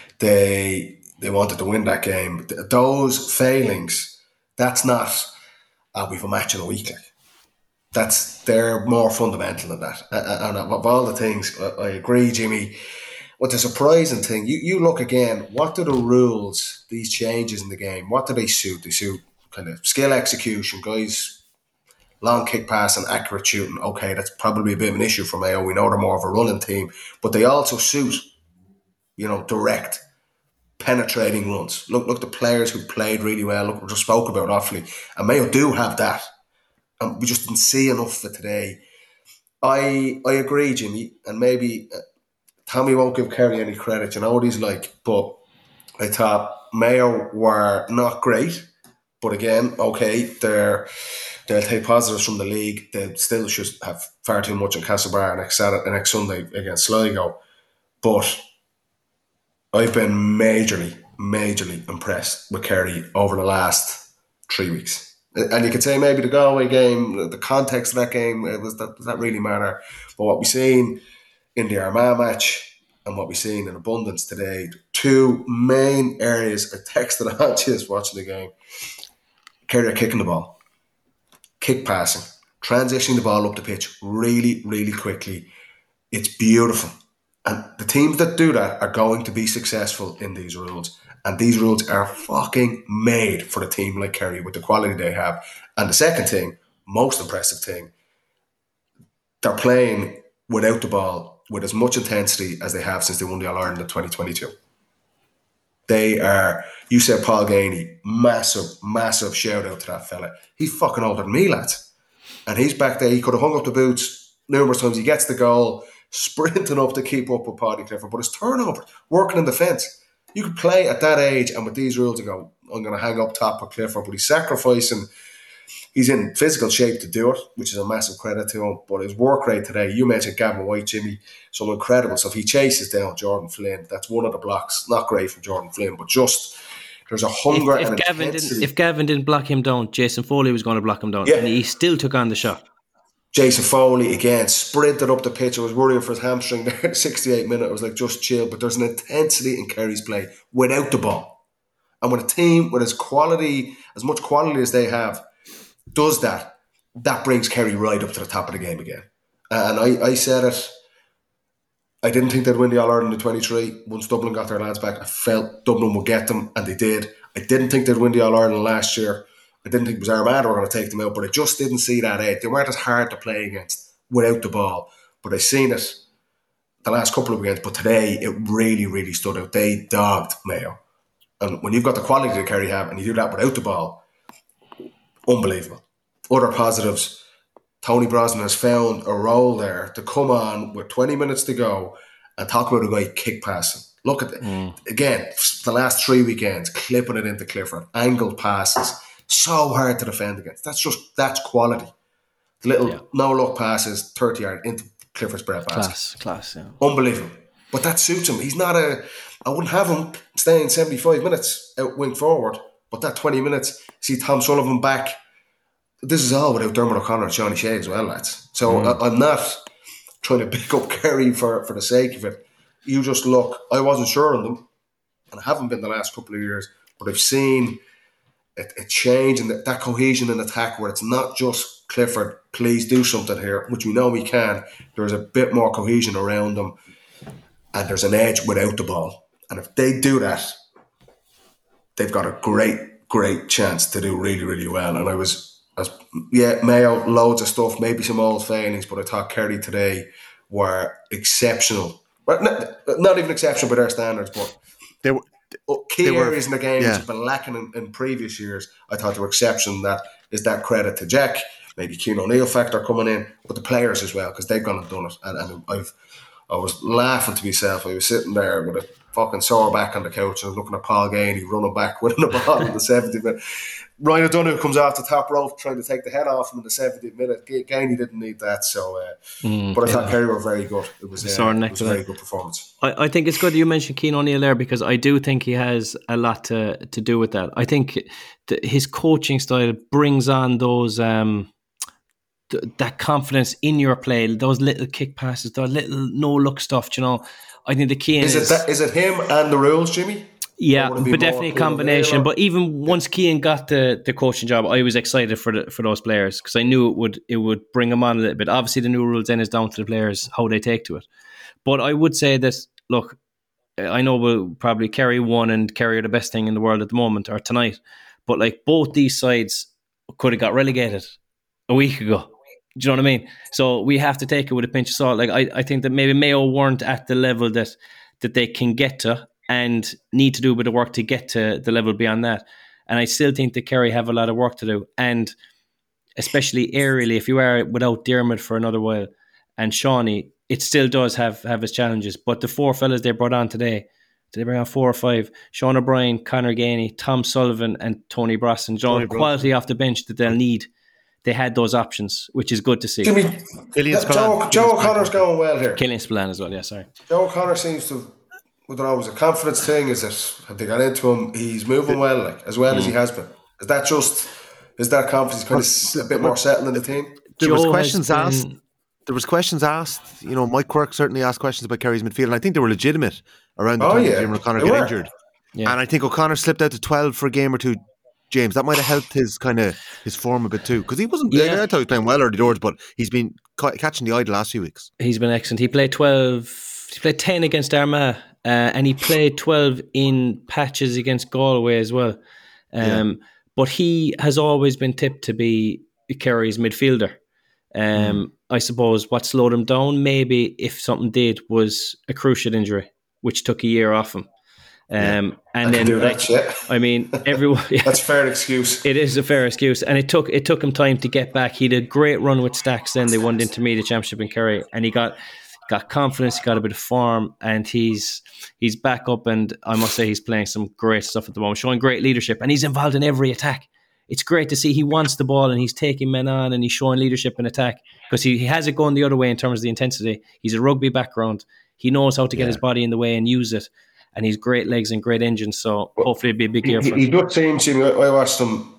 Speaker 10: They... They wanted to win that game. Those failings, that's not, oh, we've a match in a week. Like. That's, they're more fundamental than that. And of all the things, I agree, Jimmy. What the surprising thing, you, you look again, what do the rules, these changes in the game, what do they suit? They suit kind of skill execution, guys, long kick pass and accurate shooting. Okay, that's probably a bit of an issue for Mayo. We know they're more of a running team. But they also suit, you know, direct, penetrating runs. Look, look, the players who played really well. Look, we just spoke about Offaly, and Mayo do have that, and we just didn't see enough of it today. I I agree, Jimmy, and maybe uh, Tommy won't give Kerry any credit. You know what he's like, but I thought Mayo were not great. But again, okay, they're they'll take positives from the league. They still should have far too much in Castlebar next Saturday, next Sunday against Sligo, but I've been majorly, majorly impressed with Kerry over the last three weeks. And you could say maybe the Galway game, the context of that game, it was that, does that really matter? But what we've seen in the Armagh match and what we've seen in abundance today, two main areas I texted on just watching the game. Kerry are kicking the ball, kick passing, transitioning the ball up the pitch really, really quickly. It's beautiful. And the teams that do that are going to be successful in these rules. And these rules are fucking made for a team like Kerry with the quality they have. And the second thing, most impressive thing, they're playing without the ball with as much intensity as they have since they won the All-Ireland in twenty twenty-two. They are, you said Paul Gainey, massive, massive shout out to that fella. He's fucking older than me, lads. And he's back there. He could have hung up the boots numerous times. He gets the goal, sprinting up to keep up with Paddy Clifford, but his turnover, working in defence. You could play at that age and with these rules, you go, I'm going to hang up top of Clifford, but he's sacrificing. He's in physical shape to do it, which is a massive credit to him. But his work rate today, you mentioned Gavin White, Jimmy, some incredible stuff. He chases down Jordan Flynn. That's one of the blocks. Not great from Jordan Flynn, but just there's a hunger
Speaker 11: if, if
Speaker 10: and
Speaker 11: Gavin
Speaker 10: intensity.
Speaker 11: Didn't, if Gavin didn't block him down, Jason Foley was going to block him down,
Speaker 10: yeah.
Speaker 11: and he still took on the shot.
Speaker 10: Jason Foley, again, sprinted up the pitch. I was worrying for his hamstring there at sixty-eight minute. I was like, just chill. But there's an intensity in Kerry's play without the ball. And when a team with as quality, as much quality as they have, does that, that brings Kerry right up to the top of the game again. And I, I said it, I didn't think they'd win the All-Ireland in twenty-three. Once Dublin got their lads back, I felt Dublin would get them, and they did. I didn't think they'd win the All-Ireland last year. I didn't think it was Armagh were going to take them out, but I just didn't see that edge. They weren't as hard to play against without the ball. But I seen it the last couple of weekends, but today it really, really stood out. They dogged Mayo. And when you've got the quality that Kerry have and you do that without the ball, unbelievable. Other positives, Tony Brosnan has found a role there to come on with twenty minutes to go and talk about a guy kick passing. Look at it. Mm. Again, the last three weekends, clipping it into Clifford, angled passes, so hard to defend against. That's just, that's quality. The little yeah. no-look passes, thirty yard into Clifford's bread basket.
Speaker 11: Class, class, yeah.
Speaker 10: Unbelievable. But that suits him. He's not a, I wouldn't have him staying seventy-five minutes out wing forward, but that twenty minutes, see Tom Sullivan back. This is all without Dermot O'Connor and Johnny Shea as well, lads. So mm. I, I'm not trying to pick up Kerry for, for the sake of it. You just look, I wasn't sure on them, and I haven't been the last couple of years, but I've seen a, a change in the, that cohesion in attack where it's not just Clifford, please do something here, which we know we can. There's a bit more cohesion around them, and there's an edge without the ball. And if they do that, they've got a great, great chance to do really, really well. And I was, as yeah, Mayo, loads of stuff, maybe some old failings, but I thought Kerry today were exceptional. Well, not, not even exceptional by their standards, but
Speaker 9: they were
Speaker 10: key
Speaker 9: they were,
Speaker 10: areas in the game
Speaker 9: yeah.
Speaker 10: which have been lacking in, in previous years. I thought they were exceptional. That is that credit to Jack, maybe Keane O'Neill factor coming in, but the players as well, because they've gone and done it. And, and I've I was laughing to myself. I was sitting there with a fucking sore back on the couch and I was looking at Paul Gainey running back winning the ball in the seventieth minute. Ryan O'Donoghue comes off the top rope trying to take the head off him in the seventieth minute. Gainey didn't need that, so uh, mm, but I yeah. thought Kerry were very good. It was, uh, it was a very good performance.
Speaker 11: I, I think it's good that you mentioned Keane O'Neill there, because I do think he has a lot to, to do with that. I think the, his coaching style brings on those um, th- that confidence in your play, those little kick passes, those little no-look stuff, you know. I think the key
Speaker 10: is,
Speaker 11: is...
Speaker 10: It that, is it him and the rules, Jimmy?
Speaker 11: Yeah, but definitely a combination. But even once Keane got the, the coaching job, I was excited for the, for those players, because I knew it would it would bring them on a little bit. Obviously, the new rules then is down to the players, how they take to it. But I would say that, look, I know we'll probably Kerry won and Kerry are the best thing in the world at the moment, or tonight. But like both these sides could have got relegated a week ago. Do you know what I mean? So we have to take it with a pinch of salt. Like I, I think that maybe Mayo weren't at the level that that they can get to, and need to do a bit of work to get to the level beyond that. And I still think that Kerry have a lot of work to do. And especially aerially, if you are without Dermot for another while and Shawnee, it still does have, have its challenges. But the four fellas they brought on today, did they bring on four or five? Sean O'Brien, Conor Gainey, Tom Sullivan and Tony Brosnan. John, quality off the bench that they'll need. They had those options, which is good to see.
Speaker 10: Jimmy, Joe, Joe O'Connor's going well here.
Speaker 11: Killian Spillane as well, yeah, sorry.
Speaker 10: Joe O'Connor seems to... I don't know, was it a confidence thing? Is it, have they got into him? He's moving well, like, as well mm. as he has been. Is that just, is that confidence kind of a bit more settled in the team?
Speaker 9: There
Speaker 11: Joe
Speaker 9: was questions
Speaker 11: been...
Speaker 9: asked. There was questions asked. You know, Mike Quirk certainly asked questions about Kerry's midfield, and I think they were legitimate around the
Speaker 10: oh,
Speaker 9: time
Speaker 10: yeah.
Speaker 9: that Jim O'Connor got injured. Yeah. And I think O'Connor slipped out to twelve for a game or two. James, that might have helped his kind of his form a bit too, because he wasn't. Yeah. I thought he was playing well early doors, but he's been ca- catching the eye the last few weeks.
Speaker 11: He's been excellent. He played twelve. He played ten against Armagh. Uh, and he played twelve in patches against Galway as well. Um, yeah. But he has always been tipped to be Kerry's midfielder. Um, mm. I suppose what slowed him down, maybe if something did, was a cruciate injury, which took a year off him. Um,
Speaker 10: yeah.
Speaker 11: And
Speaker 10: I
Speaker 11: then,
Speaker 10: like,
Speaker 11: that, yeah. I mean, everyone. Yeah,
Speaker 10: that's a fair excuse.
Speaker 11: It is a fair excuse, and it took it took him time to get back. He did a great run with Stacks. Then they won the intermediate championship in Kerry, and he got. Got confidence, got a bit of form, and he's he's back up. And I must say, he's playing some great stuff at the moment, showing great leadership, and he's involved in every attack. It's great to see he wants the ball and he's taking men on and he's showing leadership in attack, because he, he has it going the other way in terms of the intensity. He's a rugby background. He knows how to get yeah. his body in the way and use it, and he's great legs and great engine. So well, hopefully it'll be a big year
Speaker 10: he,
Speaker 11: for him.
Speaker 10: He does seem to. I watched him.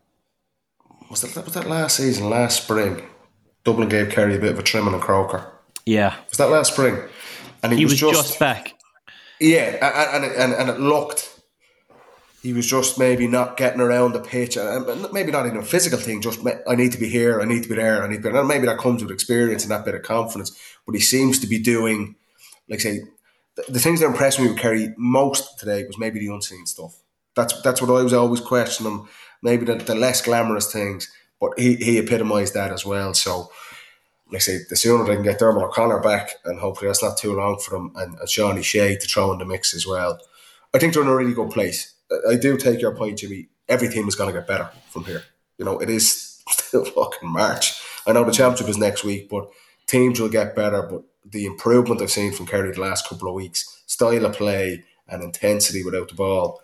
Speaker 10: Was that was that last season? Last spring, Dublin gave Kerry a bit of a trimming and Croker.
Speaker 11: Yeah,
Speaker 10: was that last spring? And he,
Speaker 11: he
Speaker 10: was,
Speaker 11: was just, just back.
Speaker 10: Yeah, and, and and and it looked he was just maybe not getting around the pitch, and maybe not even a physical thing. Just I need to be here, I need to be there, I need to be there. And maybe that comes with experience and that bit of confidence. But he seems to be doing, like say, the, the things that impressed me with Kerry most today was maybe the unseen stuff. That's that's what I was always questioning him. Maybe the, the less glamorous things, but he he epitomised that as well. So. like I say, the sooner they can get Dermot O'Connor back, and hopefully that's not too long for them, and, and Shawnee Shea to throw in the mix as well, I think they're in a really good place. I do take your point, Jimmy. Every team is going to get better from here. You know, it is still fucking March. I know the championship is next week, but teams will get better. But the improvement I've seen from Kerry the last couple of weeks, style of play and intensity without the ball,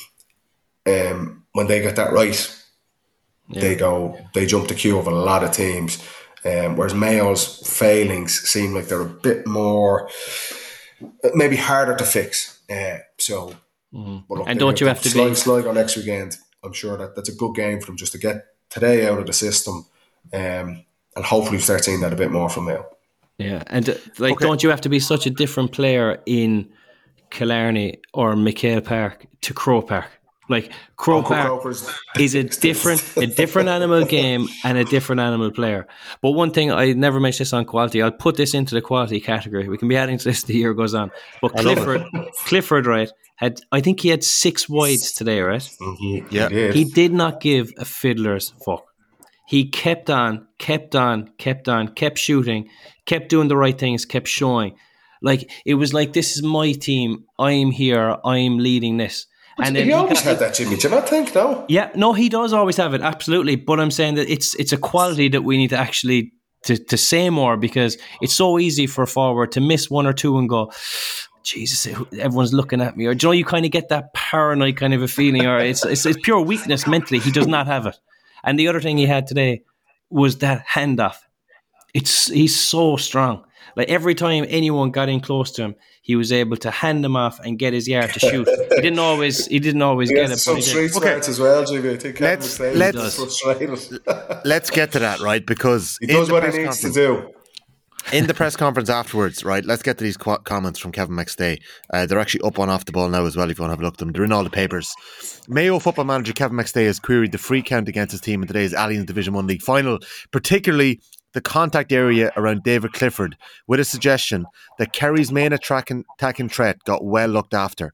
Speaker 10: um, when they get that right, yeah. they go, they jump the queue of a lot of teams. Um, whereas Mayo's failings seem like they're a bit more, maybe harder to fix. Uh, so,
Speaker 11: mm-hmm.
Speaker 10: but look,
Speaker 11: and don't you have to
Speaker 10: Sligo,
Speaker 11: be
Speaker 10: Sligo next weekend? I'm sure that that's a good game for them just to get today out of the system, um, and hopefully start seeing that a bit more from Mayo.
Speaker 11: Yeah, and uh, like,
Speaker 9: okay.
Speaker 11: don't you have to be such a different player in Killarney or McHale Park to Croke Park? Like Croke
Speaker 10: Uncle
Speaker 11: Park
Speaker 10: Croker's.
Speaker 11: is a different, a different animal game and a different animal player. But one thing I never mentioned this on quality. I'll put this into the quality category. We can be adding to this as the year goes on. But Clifford, Clifford, right? Had I think he had six wides today, right?
Speaker 10: Mm-hmm.
Speaker 9: Yeah,
Speaker 10: he did.
Speaker 11: He did not give a fiddler's fuck. He kept on, kept on, kept on, kept shooting, kept doing the right things, kept showing. Like, it was like, this is my team. I'm here. I'm leading this.
Speaker 10: But
Speaker 11: and
Speaker 10: he,
Speaker 11: then
Speaker 10: he always
Speaker 11: he got,
Speaker 10: had that, Jimmy. Do you not think, no?
Speaker 11: Yeah, no, he does always have it, absolutely. But I'm saying that it's it's a quality that we need to actually to, to say more, because it's so easy for a forward to miss one or two and go, Jesus, everyone's looking at me. Or, do you know, you kind of get that paranoid kind of a feeling, or it's, it's it's pure weakness mentally. He does not have it. And the other thing he had today was that handoff. It's he's so strong. Like, every time anyone got in close to him, he was able to hand them off and get his yard to shoot. He didn't always he didn't always
Speaker 10: he
Speaker 11: get
Speaker 10: has
Speaker 11: it.
Speaker 10: Some street smarts as well, Jimmy. I think
Speaker 9: let's let's, let's get to that, right? Because
Speaker 10: he does what he needs to do.
Speaker 9: In the press conference afterwards, right, let's get to these qu- comments from Kevin McStay. Uh, they're actually up on Off the Ball now as well, if you want to have a look at them. They're in all the papers. Mayo football manager Kevin McStay has queried the free count against his team in today's Alliance Division one League final, particularly the contact area around David Clifford, with a suggestion that Kerry's main attacking, attacking threat got well looked after.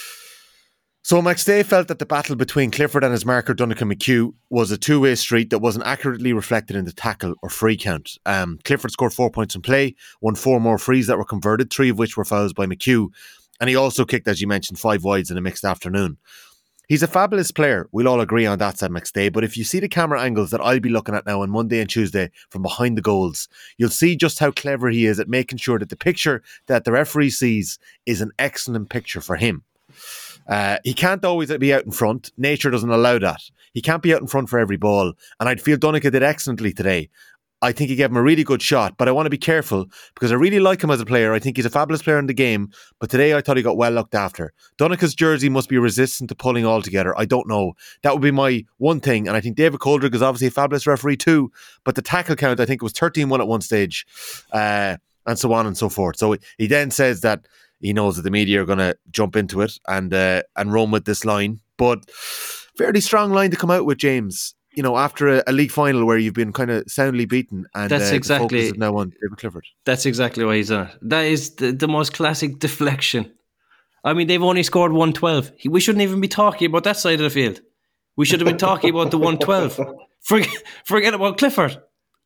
Speaker 9: So McStay felt that the battle between Clifford and his marker Donncha McHugh was a two-way street that wasn't accurately reflected in the tackle or free count. Um, Clifford scored four points in play, won four more frees that were converted, three of which were fouls by McHugh, and he also kicked, as you mentioned, five wides in a mixed afternoon. He's a fabulous player. We'll all agree on that, said McStay. But if you see the camera angles that I'll be looking at now on Monday and Tuesday from behind the goals, you'll see just how clever he is at making sure that the picture that the referee sees is an excellent picture for him. Uh, he can't always be out in front. Nature doesn't allow that. He can't be out in front for every ball. And I'd feel Donncha did excellently today. I think he gave him a really good shot, but I want to be careful because I really like him as a player. I think he's a fabulous player in the game, but today I thought he got well looked after. Donncha's jersey must be resistant to pulling altogether. I don't know. That would be my one thing, and I think David Coldrick is obviously a fabulous referee too, but the tackle count, I think it was thirteen one at one stage, uh, and so on and so forth. So he then says that he knows that the media are going to jump into it and uh, and run with this line, but fairly strong line to come out with, James. You know, after a, a league final where you've been kind of soundly beaten, and
Speaker 11: that's
Speaker 9: uh,
Speaker 11: exactly
Speaker 9: the focus is now on David Clifford.
Speaker 11: That's exactly why he's on it. That is the, the most classic deflection. I mean, they've only scored one twelve. We shouldn't even be talking about that side of the field. We should have been talking about the one twelve. Forget, forget about Clifford.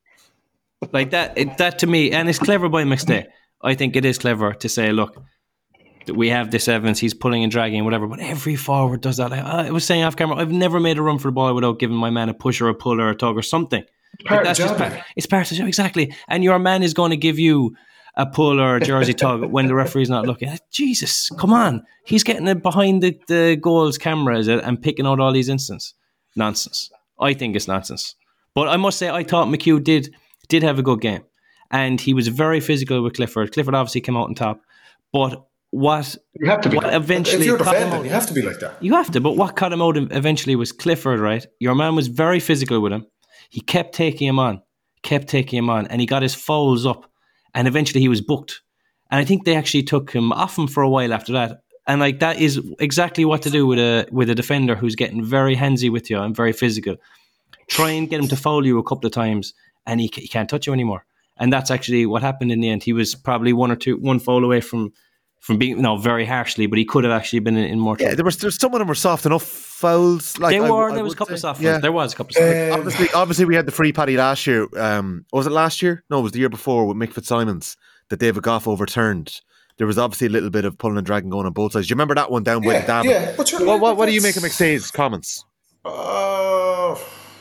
Speaker 11: Like that, it, that to me, and it's clever by McStay. I think it is clever to say, look, we have this evidence, he's pulling and dragging, whatever, but every forward does that. I, I was saying off camera, I've never made a run for the ball without giving my man a push or a pull or a tug or something.
Speaker 10: Part
Speaker 11: that's
Speaker 10: of the
Speaker 11: just part, it's part of the job, exactly. And your man is going to give you a pull or a jersey tug when the referee's not looking. Jesus, come on. He's getting it behind the, the goals cameras and picking out all these instances. Nonsense. I think it's nonsense. But I must say, I thought McHugh did, did have a good game. And he was very physical with Clifford. Clifford obviously came out on top. But What
Speaker 10: you have to be
Speaker 11: what eventually
Speaker 10: if you're
Speaker 11: caught him
Speaker 10: defending,
Speaker 11: out,
Speaker 10: you have to be like that.
Speaker 11: You have to, but what caught him out eventually was Clifford, right? Your man was very physical with him. He kept taking him on, kept taking him on, and he got his fouls up, and eventually he was booked. And I think they actually took him off him for a while after that. And like that is exactly what to do with a with a defender who's getting very handsy with you and very physical. Try and get him to foul you a couple of times, and he, he can't touch you anymore. And that's actually what happened in the end. He was probably one or two, one foul away from from being, no, very harshly, but he could have actually been in, in more trouble.
Speaker 9: Yeah, there was there's some of them were soft enough fouls. Like
Speaker 11: they
Speaker 9: I,
Speaker 11: were.
Speaker 9: I
Speaker 11: there was a couple
Speaker 9: say.
Speaker 11: of soft
Speaker 9: yeah.
Speaker 11: fouls. There was a couple of soft fouls.
Speaker 9: Um, obviously, obviously, we had the free Paddy last year. Um, was it last year? No, it was the year before with Mick Fitzsimons that David Goff overturned. There was obviously a little bit of pulling and dragging going on both sides. Do you remember that one down
Speaker 10: yeah,
Speaker 9: with Davin?
Speaker 10: Yeah. But
Speaker 9: what, what, what do you make of McStay's comments?
Speaker 10: Uh,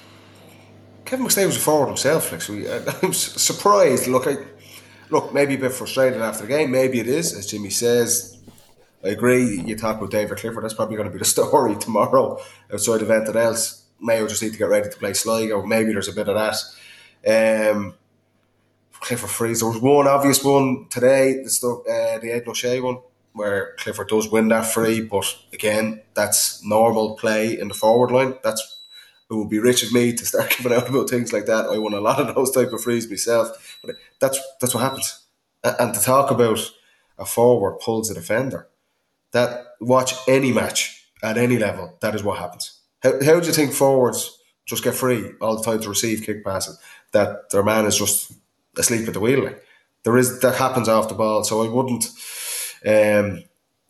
Speaker 10: Kevin McStay was a forward himself. Like, so we, I, I was surprised. Look, I, look, maybe a bit frustrated after the game. Maybe it is, as Jimmy says. I agree. You talk about David Clifford. That's probably going to be the story tomorrow outside of anything else. Mayo just need to get ready to play Sligo. Maybe there's a bit of that. Um, Clifford frees. There was one obvious one today, the stuff, uh, the Aidan O'Shea one, where Clifford does win that free, but again, that's normal play in the forward line. That's it would be rich of me to start giving out about things like that. I won a lot of those type of frees myself, but that's that's what happens. And to talk about a forward pulls a defender, that watch any match at any level, that is what happens. How how do you think forwards just get free all the time to receive kick passes? That their man is just asleep at the wheel. Like there is that happens off the ball. So I wouldn't. Um,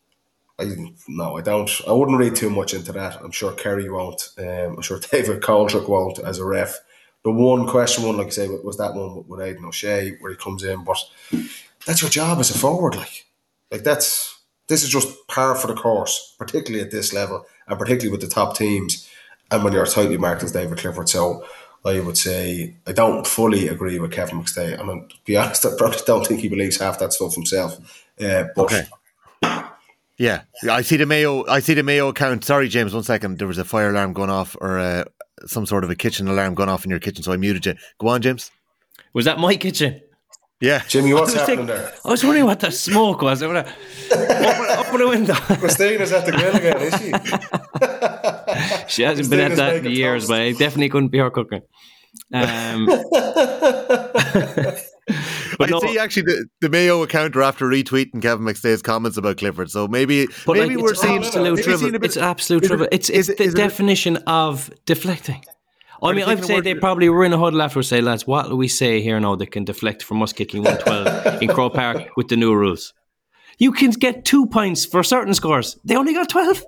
Speaker 10: I no, I don't. I wouldn't read too much into that. I'm sure Kerry won't. Um, I'm sure David Coultrick won't as a ref. The one question one, like I say, was that one with Aidan O'Shea where he comes in. But that's your job as a forward. Like, like that's this is just par for the course, particularly at this level, and particularly with the top teams, and when you're tightly marked as David Clifford. So I would say I don't fully agree with Kevin McStay. I mean, to be honest, I probably don't think he believes half that stuff himself. Uh, but
Speaker 9: okay. Yeah, I see the Mayo. I see the Mayo account. Sorry, James. One second. There was a fire alarm going off, or uh, some sort of a kitchen alarm going off in your kitchen, so I muted you. Go on, James.
Speaker 11: Was that my kitchen?
Speaker 9: Yeah,
Speaker 10: Jimmy. What's happening
Speaker 11: thinking,
Speaker 10: there?
Speaker 11: I was wondering what the smoke was. Up, up, up the window.
Speaker 10: Christina's at the grill again, is she?
Speaker 11: She hasn't been at that in years, toast. But it definitely couldn't be her cooking. Um,
Speaker 9: but I no, see actually the, the Mayo account are after retweeting Kevin McStay's comments about Clifford, so maybe maybe
Speaker 11: like,
Speaker 9: we're
Speaker 11: it's
Speaker 9: seeing
Speaker 11: absolute trouble. It's absolute trouble. It, it's it's it, the definition it, of deflecting. I mean, I'd say they probably were in a huddle after say, lads, what do we say here now that can deflect from us kicking one twelve in Croke Park with the new rules? You can get two points for certain scores. They only got twelve.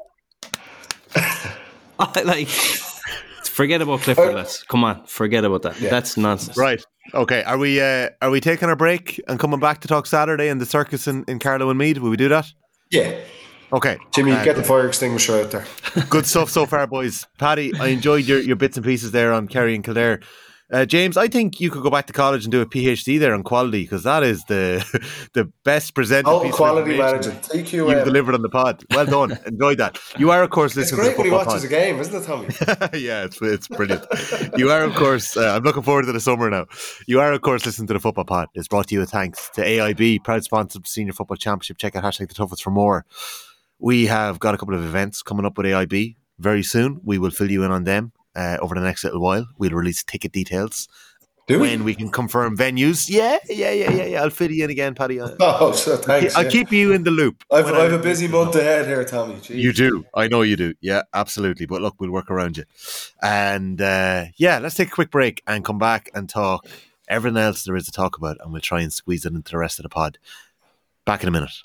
Speaker 11: Like, forget about Clifford, lads. Come on, forget about that. Yeah. That's nonsense.
Speaker 9: Right. Okay. Are we uh, are we taking our break and coming back to talk Saturday in the circus in, in Carlow and Meath? Will we do that?
Speaker 10: Yeah.
Speaker 9: Okay.
Speaker 10: Jimmy,
Speaker 9: uh,
Speaker 10: get the fire extinguisher out there.
Speaker 9: Good stuff so far, boys. Paddy, I enjoyed your, your bits and pieces there on Kerry and Kildare. Uh, James, I think you could go back to college and do a PhD there on quality, because that is the the best presented
Speaker 10: oh,
Speaker 9: piece
Speaker 10: quality
Speaker 9: of
Speaker 10: management. T Q M.
Speaker 9: You've delivered on the pod. Well done. Enjoyed that. You are, of course, listening
Speaker 10: to the football pod.
Speaker 9: It's
Speaker 10: great when he watches pod. a game, isn't it, Tommy?
Speaker 9: Yeah, it's it's brilliant. You are, of course, uh, I'm looking forward to the summer now. You are, of course, listening to the football pod. It's brought to you with thanks to A I B, proud sponsor of the Senior Football Championship. Check out hashtag the toughest for more. We have got a couple of events coming up with A I B very soon. We will fill you in on them uh, over the next little while. We'll release ticket details. Do when we? we can confirm venues. Yeah, yeah, yeah, yeah, yeah. I'll fit you in again, Paddy.
Speaker 10: Oh, so thanks.
Speaker 9: I'll yeah. keep you in the loop.
Speaker 10: I've, I've a busy month ahead here, Tommy. Jeez.
Speaker 9: You do. I know you do. Yeah, absolutely. But look, we'll work around you. And uh, yeah, let's take a quick break and come back and talk everything else there is to talk about, and we'll try and squeeze it into the rest of the pod. Back in a minute.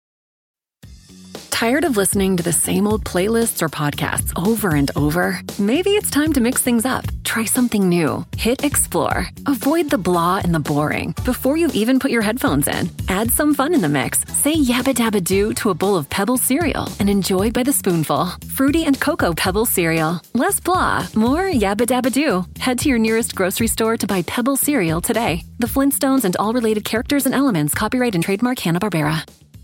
Speaker 3: Tired of listening to the same old playlists or podcasts over and over? Maybe it's time to mix things up. Try something new. Hit Explore. Avoid the blah and the boring before you even put your headphones in. Add some fun in the mix. Say yabba dabba doo to a bowl of Pebble cereal and enjoy by the spoonful. Fruity and Cocoa Pebble cereal. Less blah, more yabba dabba doo. Head to your nearest grocery store to buy Pebble cereal today. The Flintstones and all related characters and elements copyright and trademark Hanna-Barbera.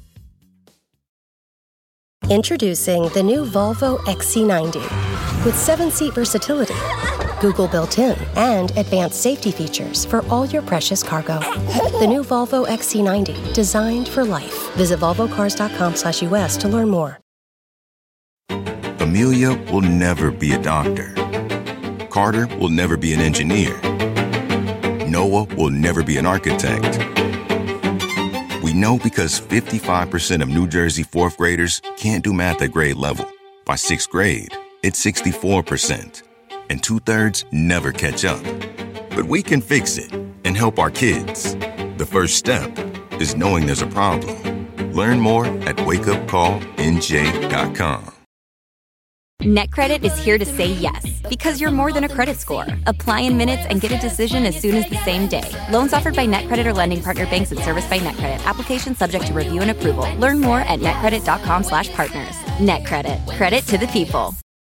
Speaker 1: Introducing the new Volvo X C ninety. With seven-seat versatility, Google built-in, and advanced safety features for all your precious cargo. The new Volvo X C ninety, designed for life. Visit volvo cars dot com slash U S to learn more.
Speaker 2: Amelia will never be a doctor. Carter will never be an engineer. Noah will never be an architect. We know because fifty-five percent of New Jersey fourth graders can't do math at grade level. By sixth grade, it's sixty-four percent. And two-thirds never catch up. But we can fix it and help our kids. The first step is knowing there's a problem. Learn more at wake up call n j dot com.
Speaker 12: NetCredit is here to say yes, because you're more than a credit score. Apply in minutes and get a decision as soon as the same day. Loans offered by NetCredit or lending partner banks and serviced by NetCredit. Application subject to review and approval. Learn more at netcredit.com slash partners. NetCredit. Credit to the people.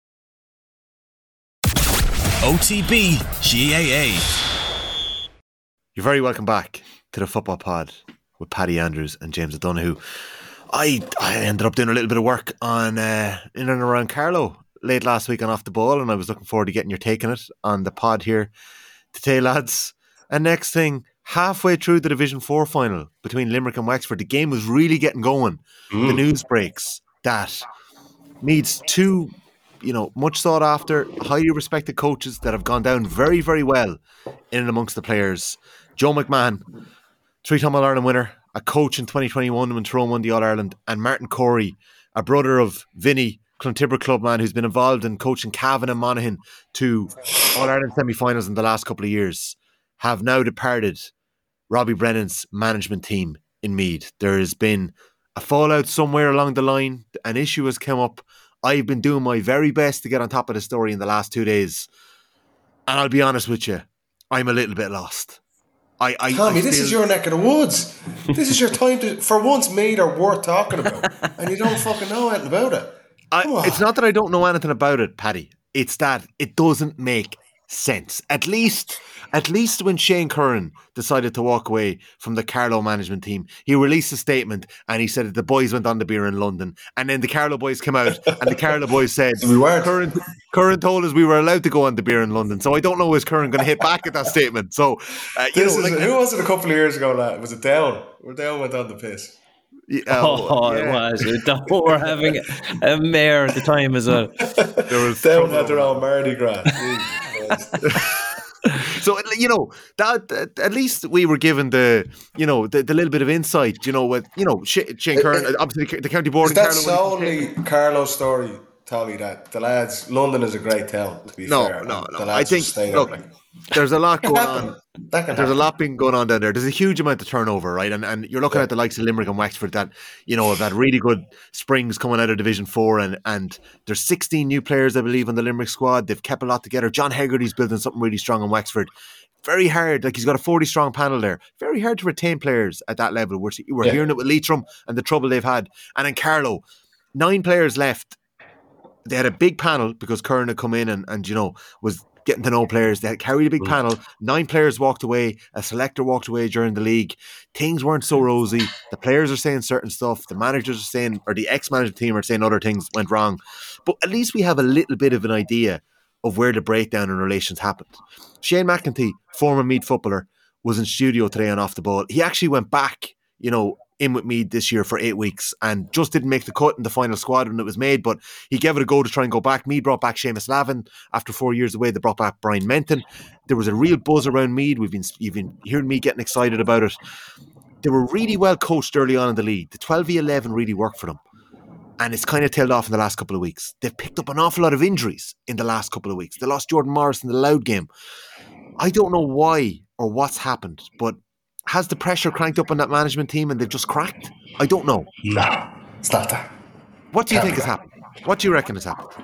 Speaker 8: O T B G A A.
Speaker 9: You're very welcome back to the Football Pod with Paddy Andrews and James O'Donoghue. I I ended up doing a little bit of work on uh, in and around Carlow late last week on Off the Ball, and I was looking forward to getting your take on it on the pod here today, lads. And next thing, halfway through the Division four final between Limerick and Wexford, the game was really getting going. Mm. The news breaks that Meath's two, you know, much sought after, highly respected coaches that have gone down very, very well in and amongst the players. Joe McMahon, three-time All-Ireland winner, a coach in twenty twenty-one when Tyrone won the All-Ireland, and Martin Corey, a brother of Vinny, Clontibber club man who's been involved in coaching Cavan and Monaghan to All-Ireland semi-finals in the last couple of years, have now departed Robbie Brennan's management team in Meath. There has been a fallout somewhere along the line. An issue has come up. I've been doing my very best to get on top of the story in the last two days. And I'll be honest with you, I'm a little bit lost. I, I,
Speaker 10: Tommy,
Speaker 9: I
Speaker 10: this
Speaker 9: still...
Speaker 10: is your neck of the woods. This is your time to, for once, Meath are worth talking about, and you don't fucking know anything about it.
Speaker 9: I, it's not that I don't know anything about it, Paddy. It's that it doesn't make sense. At least, at least when Shane Curran decided to walk away from the Carlow management team, he released a statement and he said that the boys went on the beer in London, and then the Carlow boys came out and the Carlow boys said
Speaker 10: we weren't.
Speaker 9: Curran, Curran told us we were allowed to go on the beer in London. So I don't know is Curran going to hit back at that statement. So uh, you
Speaker 10: this
Speaker 9: know,
Speaker 10: is,
Speaker 9: like,
Speaker 10: who was it a couple of years ago? Lad? Was it Down? Where Down went on the piss?
Speaker 9: Yeah,
Speaker 11: oh,
Speaker 9: yeah.
Speaker 11: it was. We were having a mayor at the time as well.
Speaker 10: There was Down had their own Mardi Gras.
Speaker 9: So, you know, that, that at least we were given the, you know, the, the little bit of insight, you know, with, you know, Shane Curran, obviously the county board.
Speaker 10: That's solely Carlow's story, Tommy, that the lads, London is a great town, to be
Speaker 9: no,
Speaker 10: fair.
Speaker 9: No, no,
Speaker 10: the
Speaker 9: no. I think, look,
Speaker 10: like.
Speaker 9: there's a lot going on.
Speaker 10: That can
Speaker 9: There's
Speaker 10: happen.
Speaker 9: a lot being going on down there. There's a huge amount of turnover, right? And and you're looking
Speaker 10: yeah.
Speaker 9: at the likes of Limerick and Wexford that, you know, have had really good springs coming out of Division four, and, and there's sixteen new players, I believe, on the Limerick squad. They've kept a lot together. John Hegarty's building something really strong in Wexford. Very hard. Like, he's got a forty strong panel there. Very hard to retain players at that level. We're, we're
Speaker 10: yeah.
Speaker 9: hearing it with Leitrim and the trouble they've had. And in Carlow, nine players left. They had a big panel because Curran had come in and, and you know, was getting to know players. They had carried a big mm. panel. Nine players walked away. A selector walked away during the league. Things weren't so rosy. The players are saying certain stuff. The managers are saying, or the ex-manager team are saying other things went wrong. But at least we have a little bit of an idea of where the breakdown in relations happened. Shane McEntee, former Meath footballer, was in studio today on Off the Ball. He actually went back, you know, in with Meath this year for eight weeks and just didn't make the cut in the final squad when it was made, but he gave it a go to try and go back. Meath brought back Seamus Lavin after four years away. They brought back Brian Menton. There was a real buzz around Meath. We've been, you've been hearing me getting excited about it. They were really well coached early on in the league. The twelve v eleven really worked for them. And it's kind of tailed off in the last couple of weeks. They've picked up an awful lot of injuries in the last couple of weeks. They lost Jordan Morris in the Louth game. I don't know why or what's happened, but has the pressure cranked up on that management team and they've just cracked? I don't know.
Speaker 10: No, it's not that.
Speaker 9: What do you think has happened? What do you reckon has happened?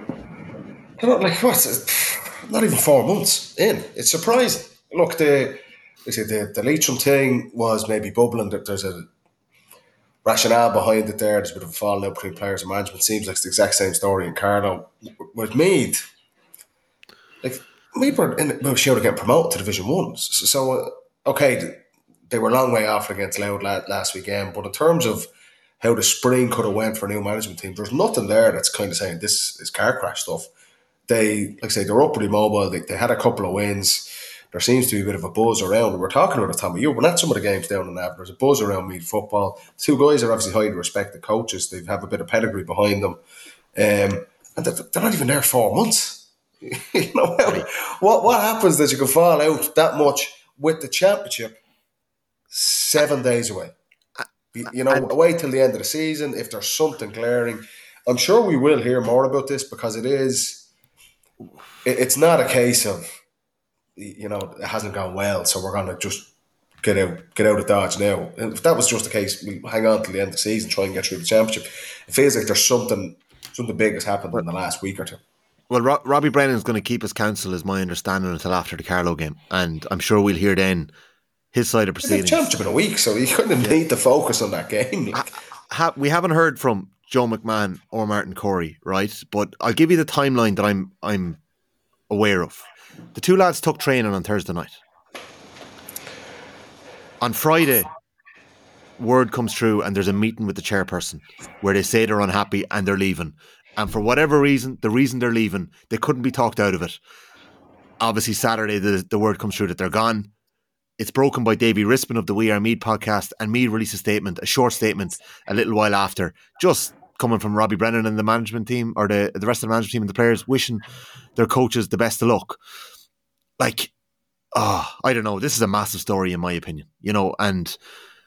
Speaker 10: I don't like what's not even four months in. It's surprising. Look, the the, the Leitrim thing was maybe bubbling. That there's a rationale behind it there. There's a bit of a falling out between players and management. Seems like it's the exact same story in Carlow. With Meath, like Meath were in the show to get promoted to Division One. So, so uh, okay, they were a long way off against Louth last weekend. But in terms of how the spring could have went for a new management team, there's nothing there that's kind of saying this is car crash stuff. They, like I say, they're upwardly mobile. They, they had a couple of wins. There seems to be a bit of a buzz around. We're talking about it, Tommy. You were at some of the games down in Navan. There's a buzz around Meath football. The two guys are obviously highly respected coaches. They have a bit of pedigree behind them. Um, and they're, they're not even there four months. you know, what, what happens that you can fall out that much with the championship seven days away? You know, and, wait till the end of the season. If there's something glaring, I'm sure we will hear more about this because it is, it, it's not a case of, you know, it hasn't gone well, so we're going to just get out get out of Dodge now. And if that was just the case, we hang on till the end of the season, try and get through the championship. It feels like there's something something big has happened in the last week or two.
Speaker 9: Well, Ro- Robbie Brennan's going to keep his counsel, is my understanding, until after the Carlow game, and I'm sure we'll hear then his side of proceedings.
Speaker 10: It's championship in a week, so you kind of yeah. need to focus on that game. Like.
Speaker 9: Ha- ha- we haven't heard from Joe McMahon or Martin Corey, right? But I'll give you the timeline that I'm I'm aware of. The two lads took training on Thursday night. On Friday, word comes through and there's a meeting with the chairperson where they say they're unhappy and they're leaving. And for whatever reason, the reason they're leaving, they couldn't be talked out of it. Obviously, Saturday, the, the word comes through that they're gone. It's broken by Davy Rispin of the We Are Mead podcast, and Mead released a statement, a short statement, a little while after, just coming from Robbie Brennan and the management team, or the, the rest of the management team and the players, wishing their coaches the best of luck. Like, oh, I don't know. This is a massive story, in my opinion, you know, and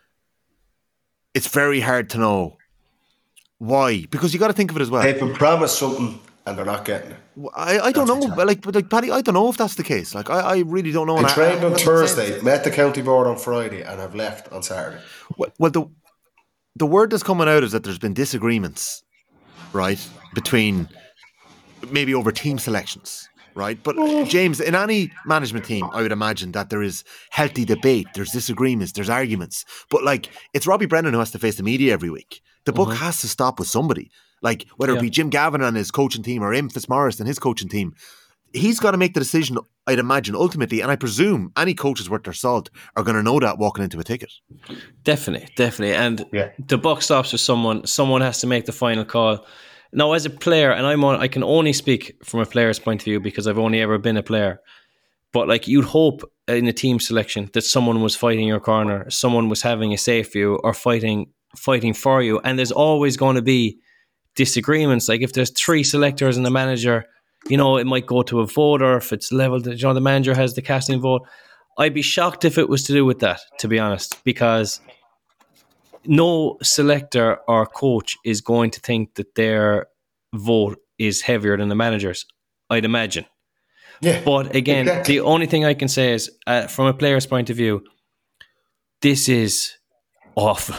Speaker 9: it's very hard to know why, because you got to think of it as well.
Speaker 10: They've been promised something and they're not getting it.
Speaker 9: I, I don't know, but like, but like Paddy, I don't know if that's the case. Like, I, I really don't know.
Speaker 10: They trained
Speaker 9: I, I,
Speaker 10: on Thursday, met the county board on Friday, and have left on Saturday.
Speaker 9: Well, well, the the word that's coming out is that there's been disagreements, right, between maybe over team selections, right? But James, in any management team, I would imagine that there is healthy debate, there's disagreements, there's arguments. But like, it's Robbie Brennan who has to face the media every week. The book mm-hmm. has to stop with somebody. Like, whether yeah. it be Jim Gavin and his coaching team or Im Fitzmaurice and his coaching team, he's got to make the decision, I'd imagine, ultimately. And I presume any coaches worth their salt are going to know that walking into a ticket.
Speaker 11: Definitely, definitely. And
Speaker 10: yeah.
Speaker 11: the buck stops with someone. Someone has to make the final call. Now, as a player, and I'm on, I can only speak from a player's point of view because I've only ever been a player. But like, you'd hope in a team selection that someone was fighting your corner, someone was having a say for you or fighting fighting for you. And there's always going to be disagreements. Like, if there's three selectors and the manager, you know, it might go to a vote, or if it's leveled, you know, the manager has the casting vote. I'd be shocked if it was to do with that, to be honest, because no selector or coach is going to think that their vote is heavier than the manager's, I'd imagine.
Speaker 10: Yeah,
Speaker 11: but again,
Speaker 10: exactly.
Speaker 11: The only thing I can say is, uh, from a player's point of view, this is awful.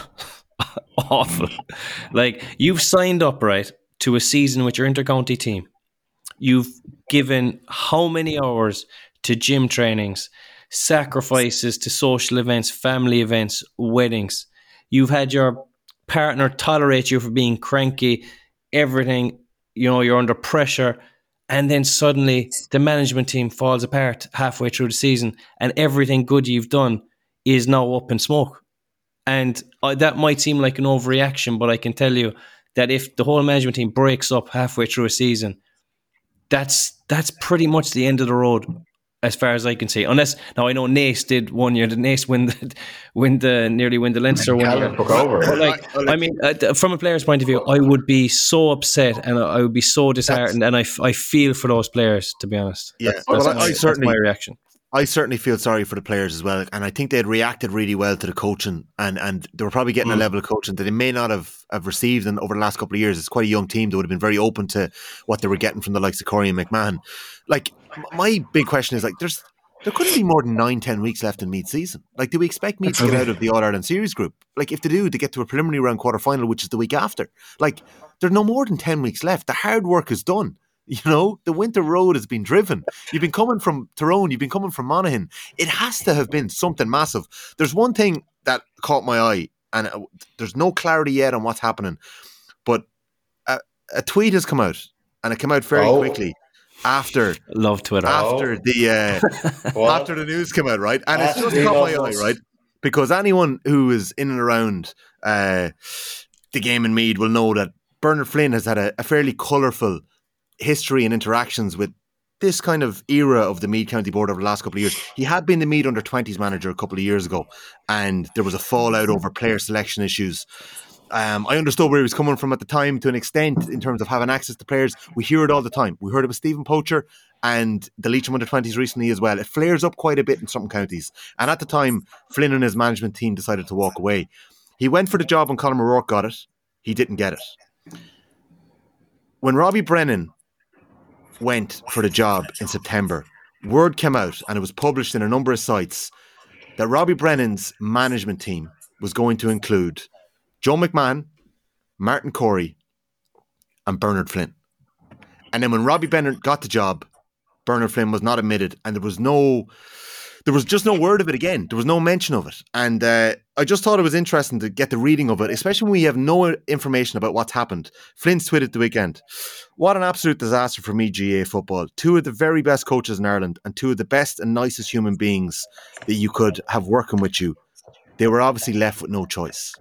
Speaker 11: awful. Like, you've signed up, right, to a season with your intercounty team. You've given how many hours to gym trainings, sacrifices to social events, family events, weddings. You've had your partner tolerate you for being cranky, everything, you know, you're under pressure. And then suddenly the management team falls apart halfway through the season and everything good you've done is now up in smoke. And uh, that might seem like an overreaction, but I can tell you that if the whole management team breaks up halfway through a season, that's that's pretty much the end of the road, as far as I can see. Unless, now I know Naas did one year. Did Naas win the, win the nearly win the Leinster one year?
Speaker 10: Took over.
Speaker 11: But like, I mean, uh, from a player's point of view, I would be so upset and I would be so disheartened, and I, I feel for those players, to be honest.
Speaker 9: Yeah,
Speaker 11: that's,
Speaker 9: well,
Speaker 11: that's
Speaker 9: I,
Speaker 11: my,
Speaker 9: I certainly
Speaker 11: that's my reaction.
Speaker 9: I certainly feel sorry for the players as well, and I think they had reacted really well to the coaching, and, and they were probably getting mm. a level of coaching that they may not have, have received in, over the last couple of years. It's quite a young team. They would have been very open to what they were getting from the likes of Corey and McMahon. Like, my big question is, like, there's there couldn't be more than nine, ten weeks left in Meath season. Like, do we expect Meath to get out of the All-Ireland Series group? Like, if they do, they get to a preliminary round quarter-final, which is the week after. Like, there's no more than ten weeks left. The hard work is done. You know, the winter road has been driven. You've been coming from Tyrone, you've been coming from Monaghan. It has to have been something massive. There's one thing that caught my eye, and there's no clarity yet on what's happening, but a, a tweet has come out, and it came out very oh. quickly after
Speaker 11: love Twitter
Speaker 9: after
Speaker 11: oh.
Speaker 9: the uh, after the news came out, right? And it's just caught my eye, right? Because anyone who is in and around uh, the game in Meath will know that Bernard Flynn has had a, a fairly colourful history and interactions with this kind of era of the Meath County Board over the last couple of years. He had been the Meath under twenties manager a couple of years ago, and there was a fallout over player selection issues. Um, I understood where he was coming from at the time to an extent in terms of having access to players. We hear it all the time. We heard it with Stephen Poacher and the Leitrim under twenties recently as well. It flares up quite a bit in some counties. And at the time, Flynn and his management team decided to walk away. He went for the job when Colin O'Rourke got it. He didn't get it. When Robbie Brennan went for the job in September, word came out, and it was published in a number of sites, that Robbie Brennan's management team was going to include Joe McMahon, Martin Corey, and Bernard Flynn. And then when Robbie Brennan got the job, Bernard Flynn was not admitted, and there was no, there was just no word of it again. There was no mention of it. And uh, I just thought it was interesting to get the reading of it, especially when we have no information about what's happened. Flynn's tweeted the weekend, "What an absolute disaster for me, G A A football. Two of the very best coaches in Ireland and two of the best and nicest human beings that you could have working with you. They were obviously left with no choice."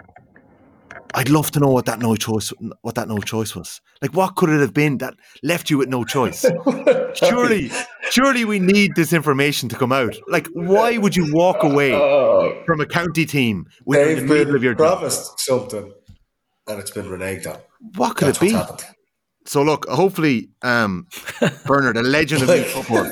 Speaker 9: I'd love to know what that no choice, what that no choice was. Like, what could it have been that left you with no choice? surely, surely we need this information to come out. Like, why would you walk away
Speaker 10: oh,
Speaker 9: from a county team with
Speaker 10: they've
Speaker 9: the middle of your
Speaker 10: promised something, and it's been reneged on?
Speaker 9: What could
Speaker 10: That's
Speaker 9: it be?
Speaker 10: Happened.
Speaker 9: So, look, hopefully, um, Bernard, a legend of like, football.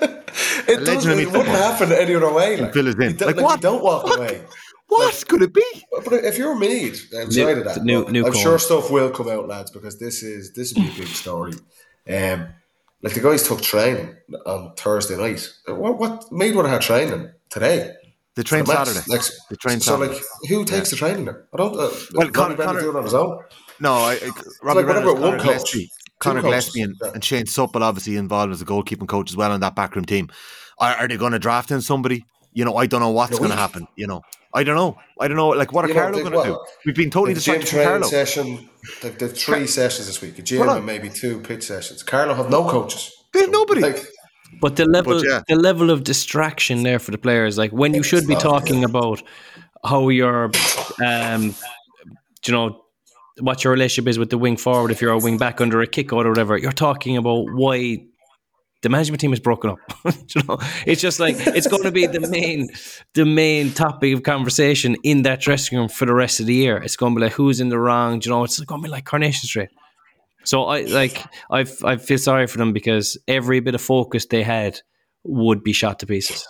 Speaker 10: It, does, it wouldn't happen any other way. Like,
Speaker 9: fill us in.
Speaker 10: You
Speaker 9: Like,
Speaker 10: like,
Speaker 9: what?
Speaker 10: You don't walk
Speaker 9: what?
Speaker 10: away.
Speaker 9: What
Speaker 10: like,
Speaker 9: could it be?
Speaker 10: But if you're Mead outside
Speaker 11: new,
Speaker 10: of that,
Speaker 11: new,
Speaker 10: look,
Speaker 11: new
Speaker 10: I'm
Speaker 11: call.
Speaker 10: sure stuff will come out, lads, because this is this will be a big story. Um, like the guys took training on Thursday night. What, what Mead would have had training today?
Speaker 9: They trained
Speaker 10: the
Speaker 9: Saturday.
Speaker 10: Next,
Speaker 9: they trained
Speaker 10: so,
Speaker 9: Saturday.
Speaker 10: like, who takes yeah. the training then? I don't. Uh,
Speaker 9: well, Conor,
Speaker 10: Connor do it on his own.
Speaker 9: No, I, I, Robbie
Speaker 10: like whatever
Speaker 9: Brennan,
Speaker 10: one coach,
Speaker 9: Gillespie, Conor Gillespie, and, yeah. and Shane Supple obviously involved as a goalkeeping coach as well in that backroom team. Are, are they going to draft in somebody? You know, I don't know what's going to happen. You know, I don't know. I don't know. Like, what are you Carlo going to do? We've been totally distracted from Carlo.
Speaker 10: Session, they've, they've three Car- sessions this week. A gym and maybe two pitch sessions. Carlo have no coaches.
Speaker 9: They have nobody.
Speaker 10: Like,
Speaker 11: but the level,
Speaker 9: but yeah.
Speaker 11: the level of distraction there for the players, like when you should be talking about how your, um, you know, what your relationship is with the wing forward if you're a wing back under a kick out or whatever. You're talking about why the management team is broken up. You know, it's just like it's going to be the main, the main topic of conversation in that dressing room for the rest of the year. It's going to be like who's in the wrong. You know, it's going to be like Coronation Street. So I like I I feel sorry for them because every bit of focus they had would be shot to pieces.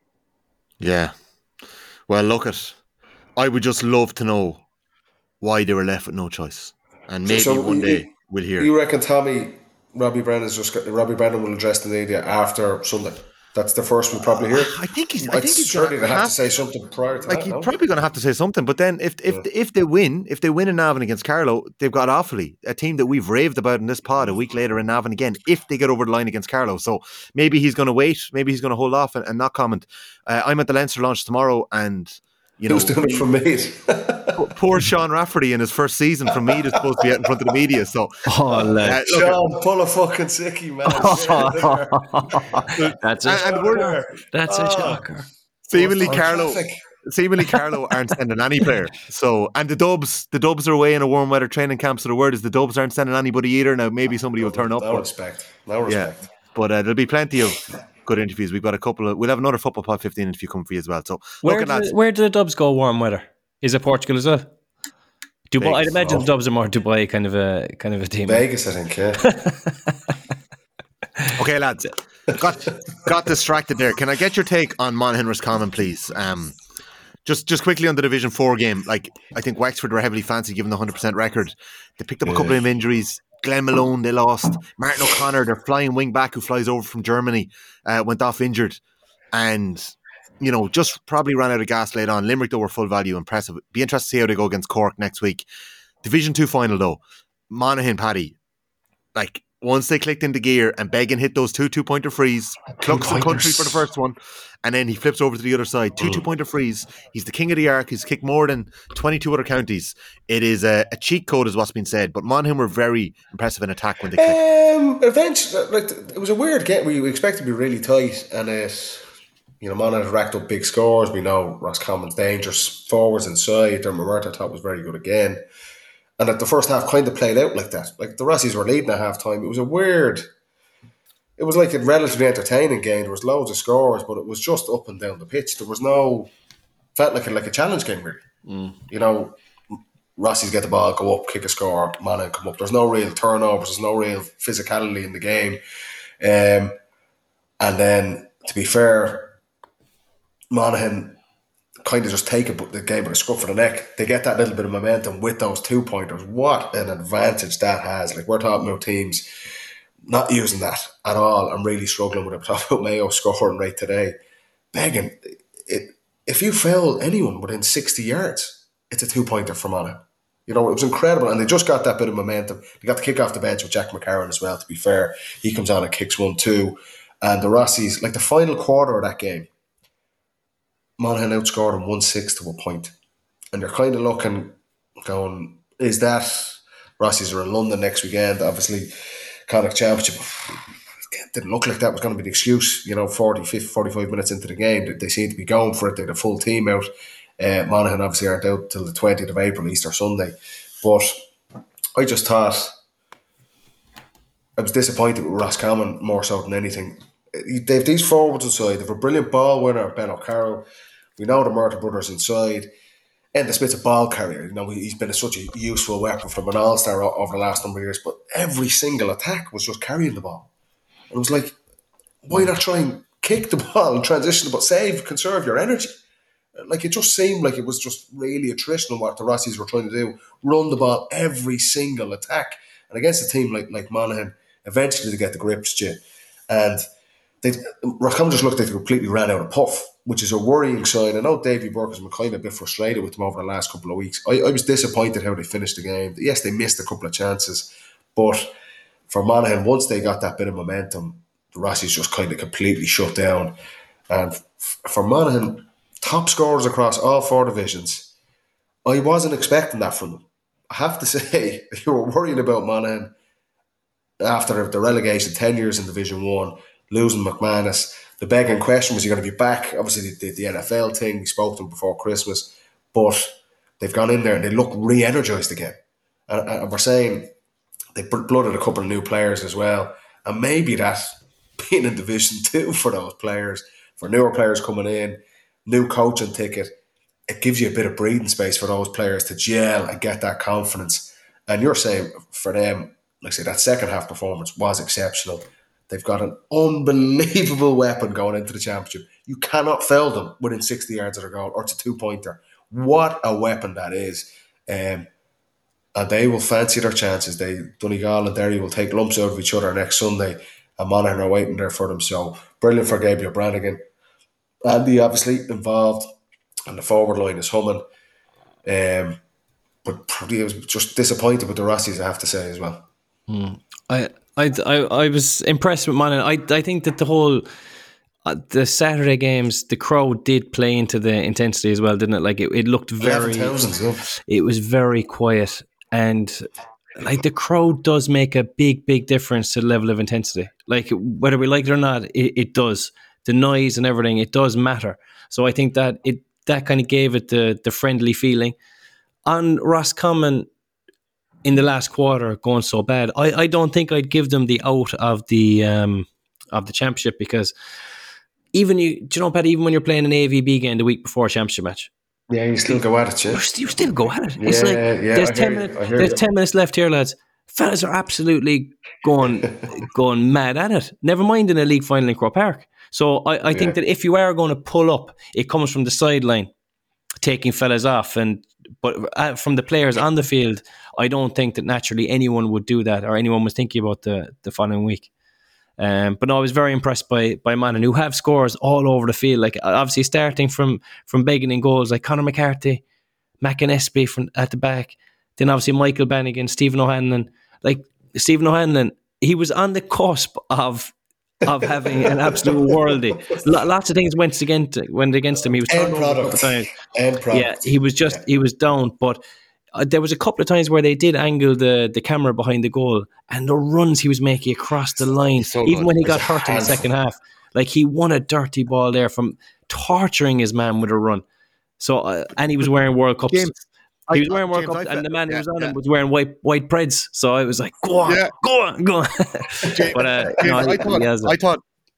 Speaker 9: Yeah. Well, look at. I would just love to know why they were left with no choice, and maybe so one you, day we'll hear.
Speaker 10: You reckon Tommy? Robbie Brennan's just got, Robbie Brennan will address the media after Sunday. That's the first we'll probably hear.
Speaker 9: I think he's. I
Speaker 10: I'd
Speaker 9: think he's
Speaker 10: certainly
Speaker 9: going
Speaker 10: to have to say something prior to
Speaker 9: like
Speaker 10: that.
Speaker 9: He's
Speaker 10: no?
Speaker 9: probably going to have to say something. But then, if if yeah. if they win, if they win in Navan against Carlow, they've got Offaly, a team that we've raved about in this pod. A week later in Navan again, if they get over the line against Carlow, so maybe he's going to wait. Maybe he's going to hold off and, and not comment. Uh, I'm at the Leinster launch tomorrow, and you know,
Speaker 10: who's doing it from Meath?
Speaker 9: Poor Sean Rafferty in his first season from Meath is supposed to be out in front of the media. So,
Speaker 11: oh, uh,
Speaker 10: Sean, at, pull a fucking sickie, man.
Speaker 11: that's a
Speaker 9: and,
Speaker 11: and that's a shocker.
Speaker 9: Seemingly, Carlo. Seemingly, Carlo aren't sending any player. So, and the Dubs, the Dubs are away in a warm weather training camp. So the word is the Dubs aren't sending anybody either. Now, maybe somebody
Speaker 10: no,
Speaker 9: will turn up.
Speaker 10: No
Speaker 9: but,
Speaker 10: respect. No respect.
Speaker 9: Yeah, but uh, there'll be plenty of good interviews. We've got a couple of. We'll have another Football Pod fifteen interview coming for you as well. So,
Speaker 11: where
Speaker 9: look
Speaker 11: do,
Speaker 9: at that.
Speaker 11: Where do the Dubs go? Warm weather? Is it Portugal as well? Dubai.
Speaker 10: Vegas,
Speaker 11: I'd imagine
Speaker 10: oh.
Speaker 11: the Dubs are more Dubai kind of a kind of a team.
Speaker 10: Vegas, I think. Yeah.
Speaker 9: Okay, lads. Got got distracted there. Can I get your take on Monaghan Roscommon, please? Um, just just quickly on the Division Four game. Like, I think Wexford were heavily fancy given the one hundred percent record. They picked up a couple of injuries. Glenn Malone, they lost. Martin O'Connor, their flying wing back who flies over from Germany, uh, went off injured. And, you know, just probably ran out of gas late on. Limerick, though, were full value, impressive. Be interested to see how they go against Cork next week. Division two final, though. Monaghan, Paddy, like, once they clicked into gear and Beggan hit those two two-pointer frees, clucks the country for the first one, and then he flips over to the other side. Two mm. two-pointer frees. He's the king of the arc. He's kicked more than twenty-two other counties. It is a, a cheat code is what's been said, but Monaghan were very impressive in attack when they clicked.
Speaker 10: Um, eventually, like, it was a weird game. We expected to be really tight, and it, you know, Monaghan had racked up big scores. We know Roscommon's dangerous forwards inside. Dermot Murtagh, I thought, was very good again. And that the first half kind of played out like that. Like the Rossies were leading at half time. It was a weird, it was like a relatively entertaining game. There was loads of scores, but it was just up and down the pitch. There was no, felt like a, like a challenge game really.
Speaker 11: Mm.
Speaker 10: You know, Rossies get the ball, go up, kick a score, Monaghan come up. There's no real turnovers. There's no real physicality in the game. Um, and then, to be fair, Monaghan kind of just take the game by the scruff of the neck. They get that little bit of momentum with those two pointers. What an advantage that has. Like, we're talking about teams not using that at all. I'm really struggling with it. Talking about Mayo scoring right today. Beggan, it, if you foul anyone within sixty yards, it's a two-pointer from Monaghan. You know, it was incredible, and they just got that bit of momentum. They got the kick off the bench with Jack McCarron as well, to be fair. He comes on and kicks one, two. And the Rossies, like the final quarter of that game, Monaghan outscored them one six to a point. And you're kind of looking, going, is that... Rossies are in London next weekend, obviously, Connacht Championship. It didn't look like that was going to be the excuse, you know, forty, fifty, forty-five minutes into the game. They, they seem to be going for it. They had a full team out. Uh, Monaghan obviously aren't out till the twentieth of April, Easter Sunday. But I just thought, I was disappointed with Roscommon more so than anything. They have these forwards inside. They have a brilliant ball winner, Ben O'Carroll. We know the Murta brothers inside. And the Smith's a ball carrier. You know, he's been a, such a useful weapon from an all-star over the last number of years. But every single attack was just carrying the ball. And it was like, why not try and kick the ball and transition the ball? Save, conserve your energy. Like, it just seemed like it was just really attritional what the Rossies were trying to do. Run the ball every single attack. And against a team like, like Monaghan, eventually they get the grips to you. And they Roscommon just looked like they completely ran out of puff, which is a worrying sign. I know Davy Burke has been kind of a bit frustrated with them over the last couple of weeks. I, I was disappointed how they finished the game. Yes, they missed a couple of chances, but for Monaghan, once they got that bit of momentum, the Rossies just kind of completely shut down. And f- for Monaghan, top scorers across all four divisions, I wasn't expecting that from them. I have to say, if you were worrying about Monaghan after the relegation, ten years in Division One, losing McManus, the begging question was, you're going to be back. Obviously, they did the N F L thing. We spoke to them before Christmas. But they've gone in there and they look re-energised again. And, and we're saying they blooded a couple of new players as well. And maybe that being in Division Two for those players, for newer players coming in, new coaching ticket, it gives you a bit of breathing space for those players to gel and get that confidence. And you're saying for them, like I say, that second half performance was exceptional. They've got an unbelievable weapon going into the championship. You cannot foul them within sixty yards of their goal, or it's a two-pointer. What a weapon that is. Um, and they will fancy their chances. They Donegal and Derry will take lumps out of each other next Sunday, and Monaghan are waiting there for them. So brilliant for Gabriel Brannigan. Andy obviously involved, and the forward line is humming. Um, but probably I was just disappointed with the Rossies, I have to say, as well.
Speaker 11: Mm. I, I I I was impressed with Monaghan. I I think that the whole uh, the Saturday games, the crowd did play into the intensity as well, didn't it? Like it, it looked very, it was very quiet, and like the crowd does make a big big difference to the level of intensity. Like whether we like it or not, it, it does. The noise and everything, it does matter. So I think that it that kind of gave it the the friendly feeling. On Roscommon, in the last quarter going so bad, I, I don't think I'd give them the out of the um, of the championship, because even you, do you know, Pat, even when you're playing an A V B game the week before a championship match,
Speaker 10: yeah, you still go at it, yeah.
Speaker 11: You still go at it.
Speaker 10: Yeah,
Speaker 11: it's like
Speaker 10: yeah,
Speaker 11: there's
Speaker 10: I
Speaker 11: ten
Speaker 10: hear,
Speaker 11: minutes. There's
Speaker 10: you.
Speaker 11: ten minutes left here, lads. Fellas are absolutely going going mad at it. Never mind in a league final in Croke Park. So I, I think yeah. that if you are going to pull up, it comes from the sideline, taking fellas off, and but from the players on the field, I don't think that naturally anyone would do that, or anyone was thinking about the, the following week. Um, but no, I was very impressed by by Monaghan, who have scores all over the field. Like obviously starting from from begging in goals, like Conor McCarthy, McInespy from at the back, then obviously Michael Bannigan, Stephen O'Hanlon. Like Stephen O'Hanlon, he was on the cusp of of having an absolute worldie. Lots of things went against went against him. He was
Speaker 10: end product. End product.
Speaker 11: Yeah, he was just yeah. he was down. But uh, there was a couple of times where they did angle the, the camera behind the goal, and the runs he was making across the line, so even good. when he got hurt in the second half, like he won a dirty ball there from torturing his man with a run. So uh, and he was wearing World Cups. James. He was wearing World Cup, and the man yeah, who was on yeah. him was wearing white white Preds. So I was like, "Go on, yeah. go on, go on." but uh,
Speaker 9: James,
Speaker 11: no,
Speaker 9: I, thought, I thought,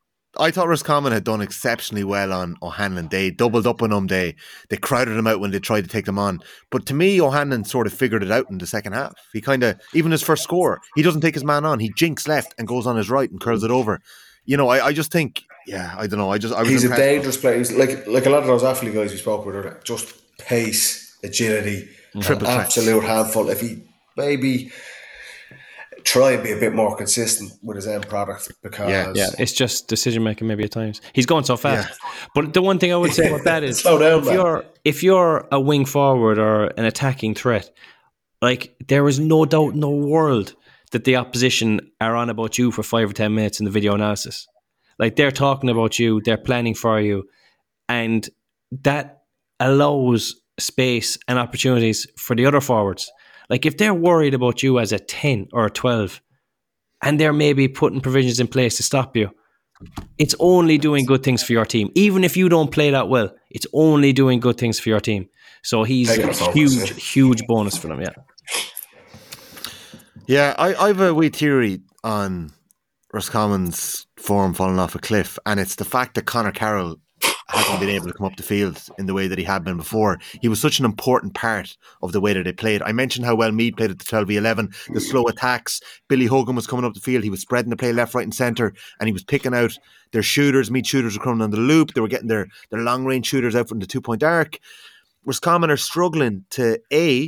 Speaker 9: I thought Roscommon had done exceptionally well on O'Hanlon. They doubled up on him. They they crowded him out when they tried to take them on. But to me, O'Hanlon sort of figured it out in the second half. He kind of, even his first score, he doesn't take his man on. He jinks left and goes on his right and curls it over. You know, I, I just think, yeah, I don't know. I just, I was
Speaker 10: he's
Speaker 9: impressed.
Speaker 10: a dangerous player. He's like like a lot of those athlete guys we spoke with earlier. Just pace, agility. Triple absolute handful. If he maybe try and be a bit more consistent with his end product because
Speaker 11: yeah, yeah. it's just decision making maybe at times. He's going so fast. Yeah. But the one thing I would say about that is
Speaker 10: Slow down,
Speaker 11: if
Speaker 10: man.
Speaker 11: you're if you're a wing forward or an attacking threat, like there is no doubt in the world that the opposition are on about you for five or ten minutes in the video analysis. Like they're talking about you, they're planning for you, and that allows space and opportunities for the other forwards. Like if they're worried about you as a ten or a twelve and they're maybe putting provisions in place to stop you, it's only doing good things for your team. Even if you don't play that well, it's only doing good things for your team. So he's a huge, huge bonus for them, yeah.
Speaker 9: Yeah, I, I have a wee theory on Roscommon's form falling off a cliff, and it's the fact that Conor Carroll hasn't been able to come up the field in the way that he had been before. He was such an important part of the way that they played. I mentioned how well Meath played at the twelve v eleven, the slow attacks. Billy Hogan was coming up the field. He was spreading the play left, right and centre, and he was picking out their shooters. Meath shooters were coming on the loop. They were getting their, their long-range shooters out from the two-point arc. Roscommon are struggling to, A,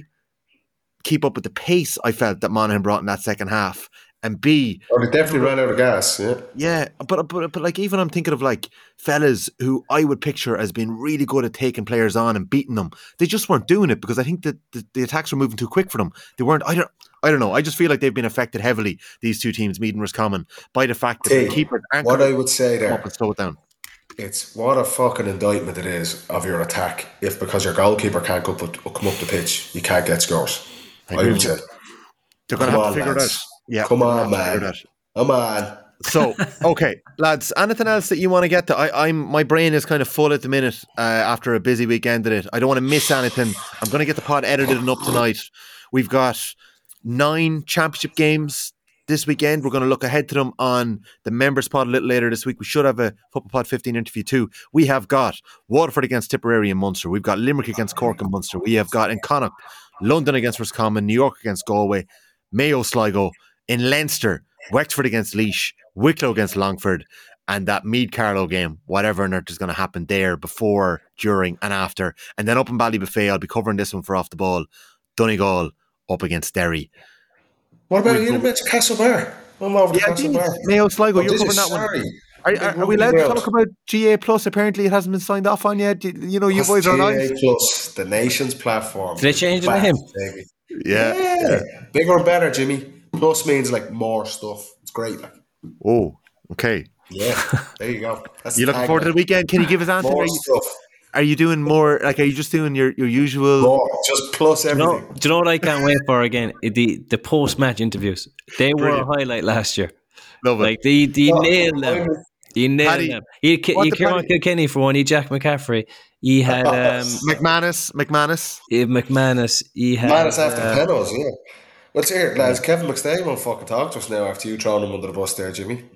Speaker 9: keep up with the pace I felt that Monaghan brought in that second half, and B,
Speaker 10: oh, they definitely ran out of gas. Yeah,
Speaker 9: yeah, but but but like even I'm thinking of like fellas who I would picture as being really good at taking players on and beating them. They just weren't doing it because I think that the, the attacks were moving too quick for them. They weren't. I don't. I don't know. I just feel like they've been affected heavily, these two teams, Meath and Roscommon, by the fact that
Speaker 10: hey,
Speaker 9: the keepers aren't.
Speaker 10: What I would say there,
Speaker 9: up and slow it down.
Speaker 10: It's what a fucking indictment it is of your attack if because your goalkeeper can't go up, come up the pitch, you can't get scores. I, I would say
Speaker 9: they're going to have to figure lads. it out. Yeah,
Speaker 10: come on, man. Come on.
Speaker 9: So, okay, lads. Anything else that you want to get to? I, I'm my brain is kind of full at the minute uh, after a busy weekend at it. I don't want to miss anything. I'm going to get the pod edited and up tonight. We've got nine championship games this weekend. We're going to look ahead to them on the members pod a little later this week. We should have a Football Pod fifteen interview too. We have got Waterford against Tipperary and Munster. We've got Limerick against Cork and Munster. We have got in Connacht, London against Roscommon, New York against Galway, Mayo, Sligo. In Leinster, Wexford against Laois, Wicklow against Longford, and that Meath-Carlow game, whatever on earth is going to happen there before, during and after. And then up in Ballybuffet, I'll be covering this one for Off the Ball. Donegal up against Derry.
Speaker 10: What about you? You mentioned Castlebar. I'm over to
Speaker 9: yeah,
Speaker 10: Castlebar.
Speaker 9: Mayo, Sligo,
Speaker 10: oh,
Speaker 9: you're covering that
Speaker 10: sorry.
Speaker 9: one. Are, are, are we allowed to talk about G A Plus? Apparently it hasn't been signed off on yet. You, you know, you
Speaker 10: That's
Speaker 9: boys are live.
Speaker 10: G A Plus, the nation's platform.
Speaker 11: Did they change the name?
Speaker 9: Yeah.
Speaker 10: Yeah. yeah. Bigger and better, Jimmy. Plus means like more stuff. It's great. Like.
Speaker 9: Oh, okay.
Speaker 10: Yeah, there you go. That's
Speaker 9: you looking forward to the weekend? Can you give us anything?
Speaker 10: More
Speaker 9: are, you,
Speaker 10: stuff.
Speaker 9: are you doing more? Like, are you just doing your, your usual?
Speaker 10: More, just plus everything.
Speaker 11: Do you, know, do you know what I can't wait for again? The the post match interviews. They Brilliant. were a highlight last year.
Speaker 9: Love it.
Speaker 11: Like they, they oh, nailed them. You nailed
Speaker 9: Paddy,
Speaker 11: them. You, you Kieran Kilkenny for one. You Jack McCaffrey. You had um,
Speaker 9: McManus. McManus.
Speaker 11: McManus. You had
Speaker 10: McManus after
Speaker 11: uh,
Speaker 10: penalties. Yeah. Let's hear it, lads. Kevin McStay won't fucking talk to us now after you throwing him under the bus there, Jimmy.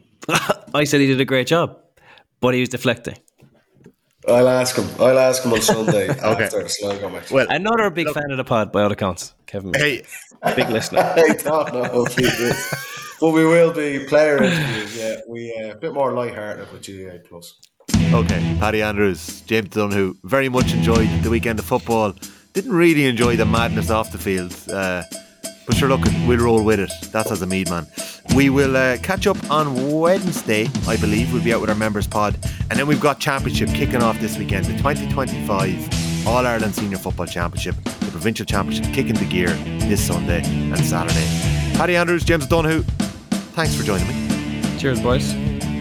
Speaker 11: I said he did a great job, but he was deflecting.
Speaker 10: I'll ask him. I'll ask him on Sunday okay. after the Sligo match.
Speaker 11: Well, another big look, fan of the pod by all accounts, Kevin.
Speaker 9: Hey,
Speaker 11: big listener.
Speaker 10: I don't know if he is, but we will be player interviews. Yeah, we uh, a bit more lighthearted with G A Plus.
Speaker 9: Okay, Paddy Andrews, James Dunhu, very much enjoyed the weekend of football. Didn't really enjoy the madness off the field. Uh, But sure, look, we'll roll with it. That's as a Mead man. We will uh, catch up on Wednesday, I believe. We'll be out with our members pod. And then we've got Championship kicking off this weekend. The twenty twenty-five All-Ireland Senior Football Championship. The Provincial Championship kicking the gear this Sunday and Saturday. Paddy Andrews, James Dunhu, thanks for joining me.
Speaker 11: Cheers, boys.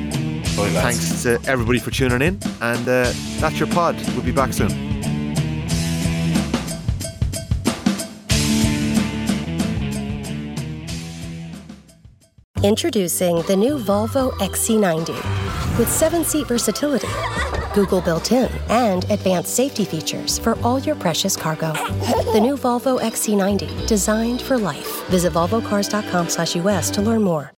Speaker 10: Bye, lads.
Speaker 9: Thanks to everybody for tuning in. And uh, that's your pod. We'll be back soon.
Speaker 1: Introducing the new Volvo X C ninety. With seven-seat versatility, Google built-in, and advanced safety features for all your precious cargo. The new Volvo X C ninety, designed for life. Visit volvo cars dot com slash U S to learn more.